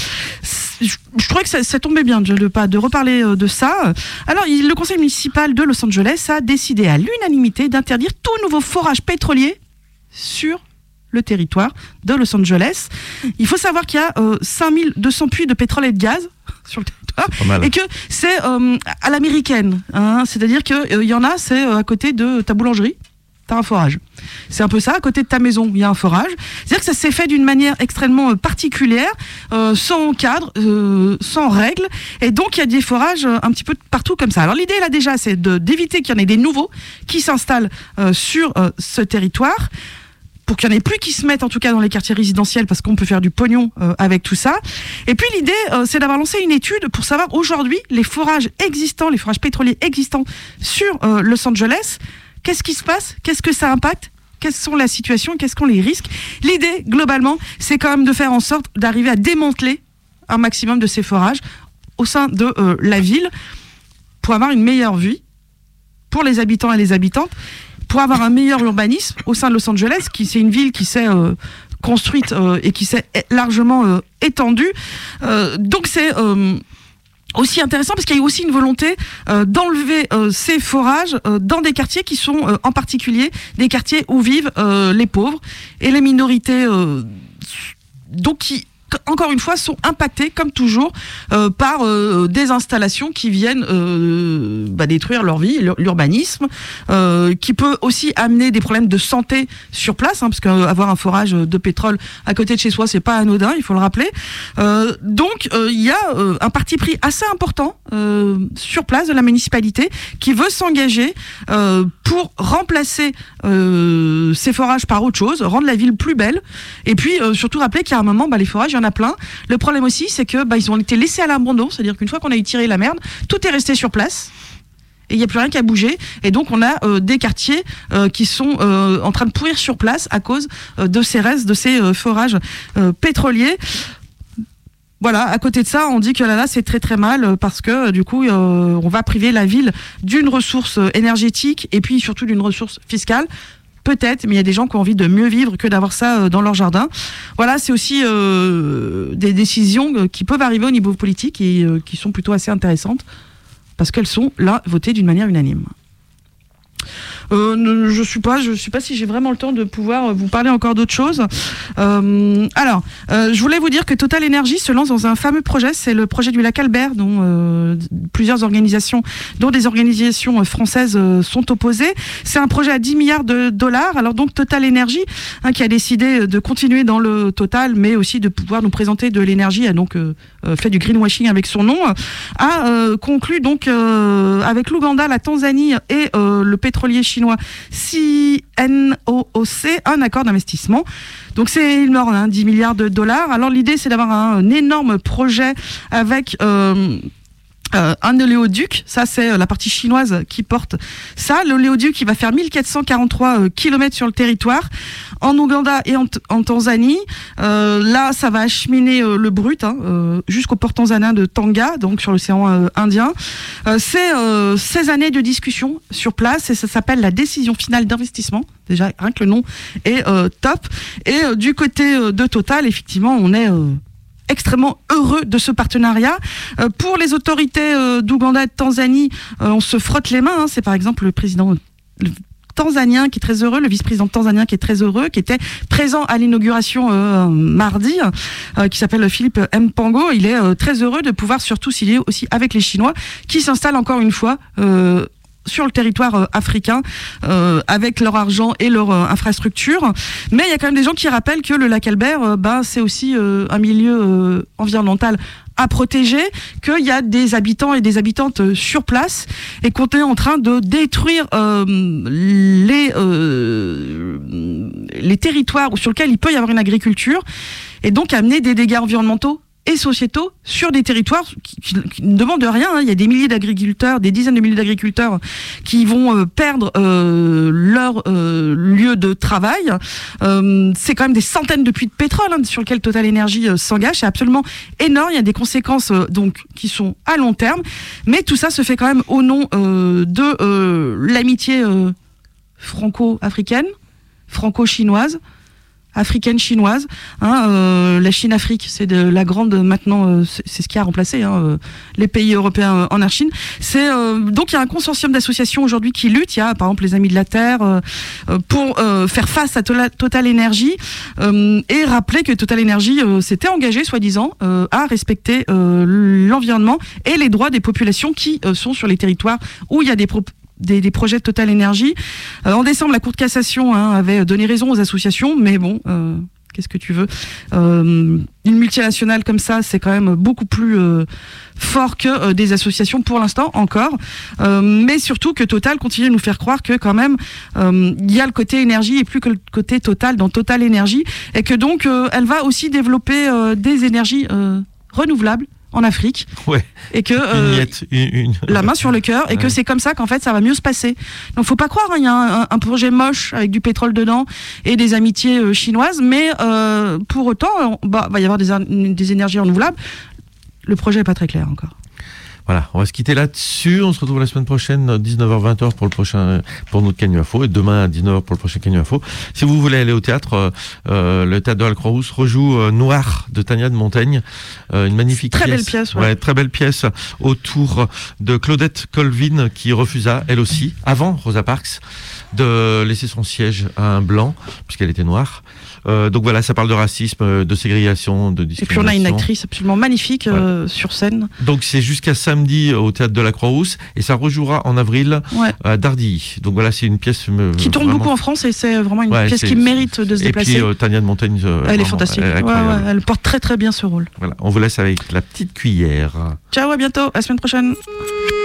Je, je trouvais que ça, ça tombait bien de, de, de reparler euh, de ça. Alors, il, le conseil municipal de Los Angeles a décidé à l'unanimité d'interdire tout nouveau forage pétrolier sur le territoire de Los Angeles. Il faut savoir qu'il y a euh, cinq mille deux cents puits de pétrole et de gaz sur le territoire et que c'est euh, à l'américaine. Hein, c'est-à-dire qu'il euh, y en a, c'est euh, à côté de ta boulangerie, t'as un forage. C'est un peu ça, à côté de ta maison, il y a un forage. C'est-à-dire que ça s'est fait d'une manière extrêmement euh, particulière, euh, sans cadre, euh, sans règles. Et donc, il y a des forages euh, un petit peu partout comme ça. Alors, l'idée, là, déjà, c'est de, d'éviter qu'il y en ait des nouveaux qui s'installent euh, sur euh, ce territoire, pour qu'il n'y en ait plus qui se mettent en tout cas dans les quartiers résidentiels parce qu'on peut faire du pognon euh, avec tout ça. Et puis l'idée, euh, c'est d'avoir lancé une étude pour savoir aujourd'hui les forages existants, les forages pétroliers existants sur euh, Los Angeles, qu'est-ce qui se passe, qu'est-ce que ça impacte, quelles sont la situation, quels sont les risques. L'idée, globalement, c'est quand même de faire en sorte d'arriver à démanteler un maximum de ces forages au sein de euh, la ville pour avoir une meilleure vie pour les habitants et les habitantes, pour avoir un meilleur urbanisme au sein de Los Angeles, qui c'est une ville qui s'est euh, construite euh, et qui s'est largement euh, étendue. Euh, donc c'est euh, aussi intéressant parce qu'il y a aussi une volonté euh, d'enlever euh, ces forages euh, dans des quartiers qui sont euh, en particulier des quartiers où vivent euh, les pauvres et les minorités, euh, donc qui encore une fois, sont impactés, comme toujours, euh, par euh, des installations qui viennent euh, bah, détruire leur vie, l'urbanisme, euh, qui peut aussi amener des problèmes de santé sur place, hein, parce qu'avoir un forage de pétrole à côté de chez soi, c'est pas anodin, il faut le rappeler. Euh, donc, il euh, y a euh, un parti pris assez important euh, sur place de la municipalité qui veut s'engager euh, pour remplacer euh, ces forages par autre chose, rendre la ville plus belle, et puis euh, surtout rappeler qu'à un moment, bah, les forages, il y en a plein. Le problème aussi, c'est que bah, ils ont été laissés à l'abandon, c'est-à-dire qu'une fois qu'on a eu tiré la merde, tout est resté sur place. Et il n'y a plus rien qui a bougé. Et donc, on a euh, des quartiers euh, qui sont euh, en train de pourrir sur place à cause euh, de ces restes, de ces euh, forages euh, pétroliers. Voilà, à côté de ça, on dit que là, là, c'est très très mal parce que du coup, euh, on va priver la ville d'une ressource énergétique et puis surtout d'une ressource fiscale. Peut-être, mais il y a des gens qui ont envie de mieux vivre que d'avoir ça dans leur jardin. Voilà, c'est aussi euh, des décisions qui peuvent arriver au niveau politique et euh, qui sont plutôt assez intéressantes parce qu'elles sont là votées d'une manière unanime. euh, je suis pas, je suis pas si j'ai vraiment le temps de pouvoir vous parler encore d'autres choses. Euh, alors, euh, je voulais vous dire que Total Energy se lance dans un fameux projet, c'est le projet du lac Albert, dont euh, plusieurs organisations, dont des organisations françaises euh, sont opposées. C'est un projet à dix milliards de dollars. Alors donc Total Energy, hein, qui a décidé de continuer dans le Total, mais aussi de pouvoir nous présenter de l'énergie, a donc euh, fait du greenwashing avec son nom, a euh, conclu donc euh, avec l'Ouganda, la Tanzanie et euh, le pétrolier chinois C N O O C un accord d'investissement. Donc c'est énorme, hein, dix milliards de dollars. Alors l'idée c'est d'avoir un, un énorme projet avec euh, Euh, un oléoduc, ça c'est la partie chinoise qui porte ça. L'oléoduc il va faire mille quatre cent quarante-trois euh, kilomètres sur le territoire, en Ouganda et en, en Tanzanie. Euh, là, ça va acheminer euh, le brut hein, euh, jusqu'au port tanzanien de Tanga, donc sur l'océan euh, Indien. Euh, c'est euh, seize années de discussion sur place et ça s'appelle la décision finale d'investissement. Déjà, rien que le nom est euh, top. Et euh, du côté euh, de Total, effectivement, on est... Euh, extrêmement heureux de ce partenariat. Euh, pour les autorités euh, d'Ouganda et de Tanzanie, euh, on se frotte les mains. Hein. C'est par exemple le président le tanzanien qui est très heureux, le vice-président tanzanien qui est très heureux, qui était présent à l'inauguration euh, mardi, euh, qui s'appelle Philippe Mpango. Il est euh, très heureux de pouvoir surtout s'il est aussi avec les Chinois qui s'installent encore une fois euh, sur le territoire euh, africain euh, avec leur argent et leur euh, infrastructure. Mais il y a quand même des gens qui rappellent que le lac Albert, euh, bah, c'est aussi euh, un milieu euh, environnemental à protéger, qu'il y a des habitants et des habitantes euh, sur place et qu'on est en train de détruire euh, les, euh, les territoires sur lesquels il peut y avoir une agriculture et donc amener des dégâts environnementaux et sociétaux sur des territoires qui, qui, qui ne demandent rien. Hein. Il y a des milliers d'agriculteurs, des dizaines de milliers d'agriculteurs qui vont euh, perdre euh, leur euh, lieu de travail. Euh, c'est quand même des centaines de puits de pétrole hein, sur lesquels Total Energy euh, s'engage. C'est absolument énorme. Il y a des conséquences euh, donc qui sont à long terme. Mais tout ça se fait quand même au nom euh, de euh, l'amitié euh, franco-africaine, franco-chinoise, africaine-chinoise. Hein, euh, la Chine-Afrique, c'est de la grande, maintenant, euh, c'est, c'est ce qui a remplacé hein, euh, les pays européens euh, en Archine. C'est, euh, donc il y a un consortium d'associations aujourd'hui qui luttent. Il y a par exemple les Amis de la Terre euh, euh, pour euh, faire face à to- Total Energy euh, et rappeler que Total Energy euh, s'était engagé, soi-disant, euh, à respecter euh, l'environnement et les droits des populations qui euh, sont sur les territoires où il y a des pro- Des, des projets de Total Energy. Euh, en décembre, la Cour de cassation hein, avait donné raison aux associations, mais bon, euh, qu'est-ce que tu veux euh, une multinationale comme ça, c'est quand même beaucoup plus euh, fort que euh, des associations pour l'instant, encore. Euh, mais surtout que Total continue de nous faire croire que quand même, euh, il y a le côté énergie et plus que le côté Total dans Total Energy, et que donc, euh, elle va aussi développer euh, des énergies euh, renouvelables en Afrique, ouais. et que euh, une miette, une, une... la main sur le cœur, et ouais. que c'est comme ça qu'en fait ça va mieux se passer. Donc faut pas croire, il hein, y a un, un projet moche avec du pétrole dedans et des amitiés euh, chinoises, mais euh, pour autant, on, bah, va y avoir des, des énergies renouvelables. Le projet est pas très clair encore. Voilà, on va se quitter là-dessus. On se retrouve la semaine prochaine, dix-neuf heures vingt pour le prochain, pour notre Canu Info, et demain à dix-neuf heures pour le prochain Canu Info. Si vous voulez aller au théâtre, euh, le théâtre de la Croix-Rousse rejoue euh, Noir de Tania de Montaigne, euh, une magnifique très pièce. Belle pièce, ouais. ouais, très belle pièce autour de Claudette Colvin qui refusa, elle aussi, avant Rosa Parks, de laisser son siège à un blanc puisqu'elle était noire. Euh, donc voilà, ça parle de racisme, de ségrégation, de discrimination. Et puis on a une actrice absolument magnifique euh, ouais. sur scène. Donc c'est jusqu'à samedi au théâtre de la Croix-Rousse et ça rejouera en avril ouais. à Dardilly. Donc voilà, c'est une pièce euh, qui tourne vraiment... beaucoup en France et c'est vraiment une ouais, pièce qui mérite de se et déplacer. Et puis euh, Tania de Montaigne, euh, elle est fantastique. Elle, est ouais, ouais, elle porte très très bien ce rôle. Voilà, on vous laisse avec la petite cuillère. Ciao, à bientôt, à la semaine prochaine.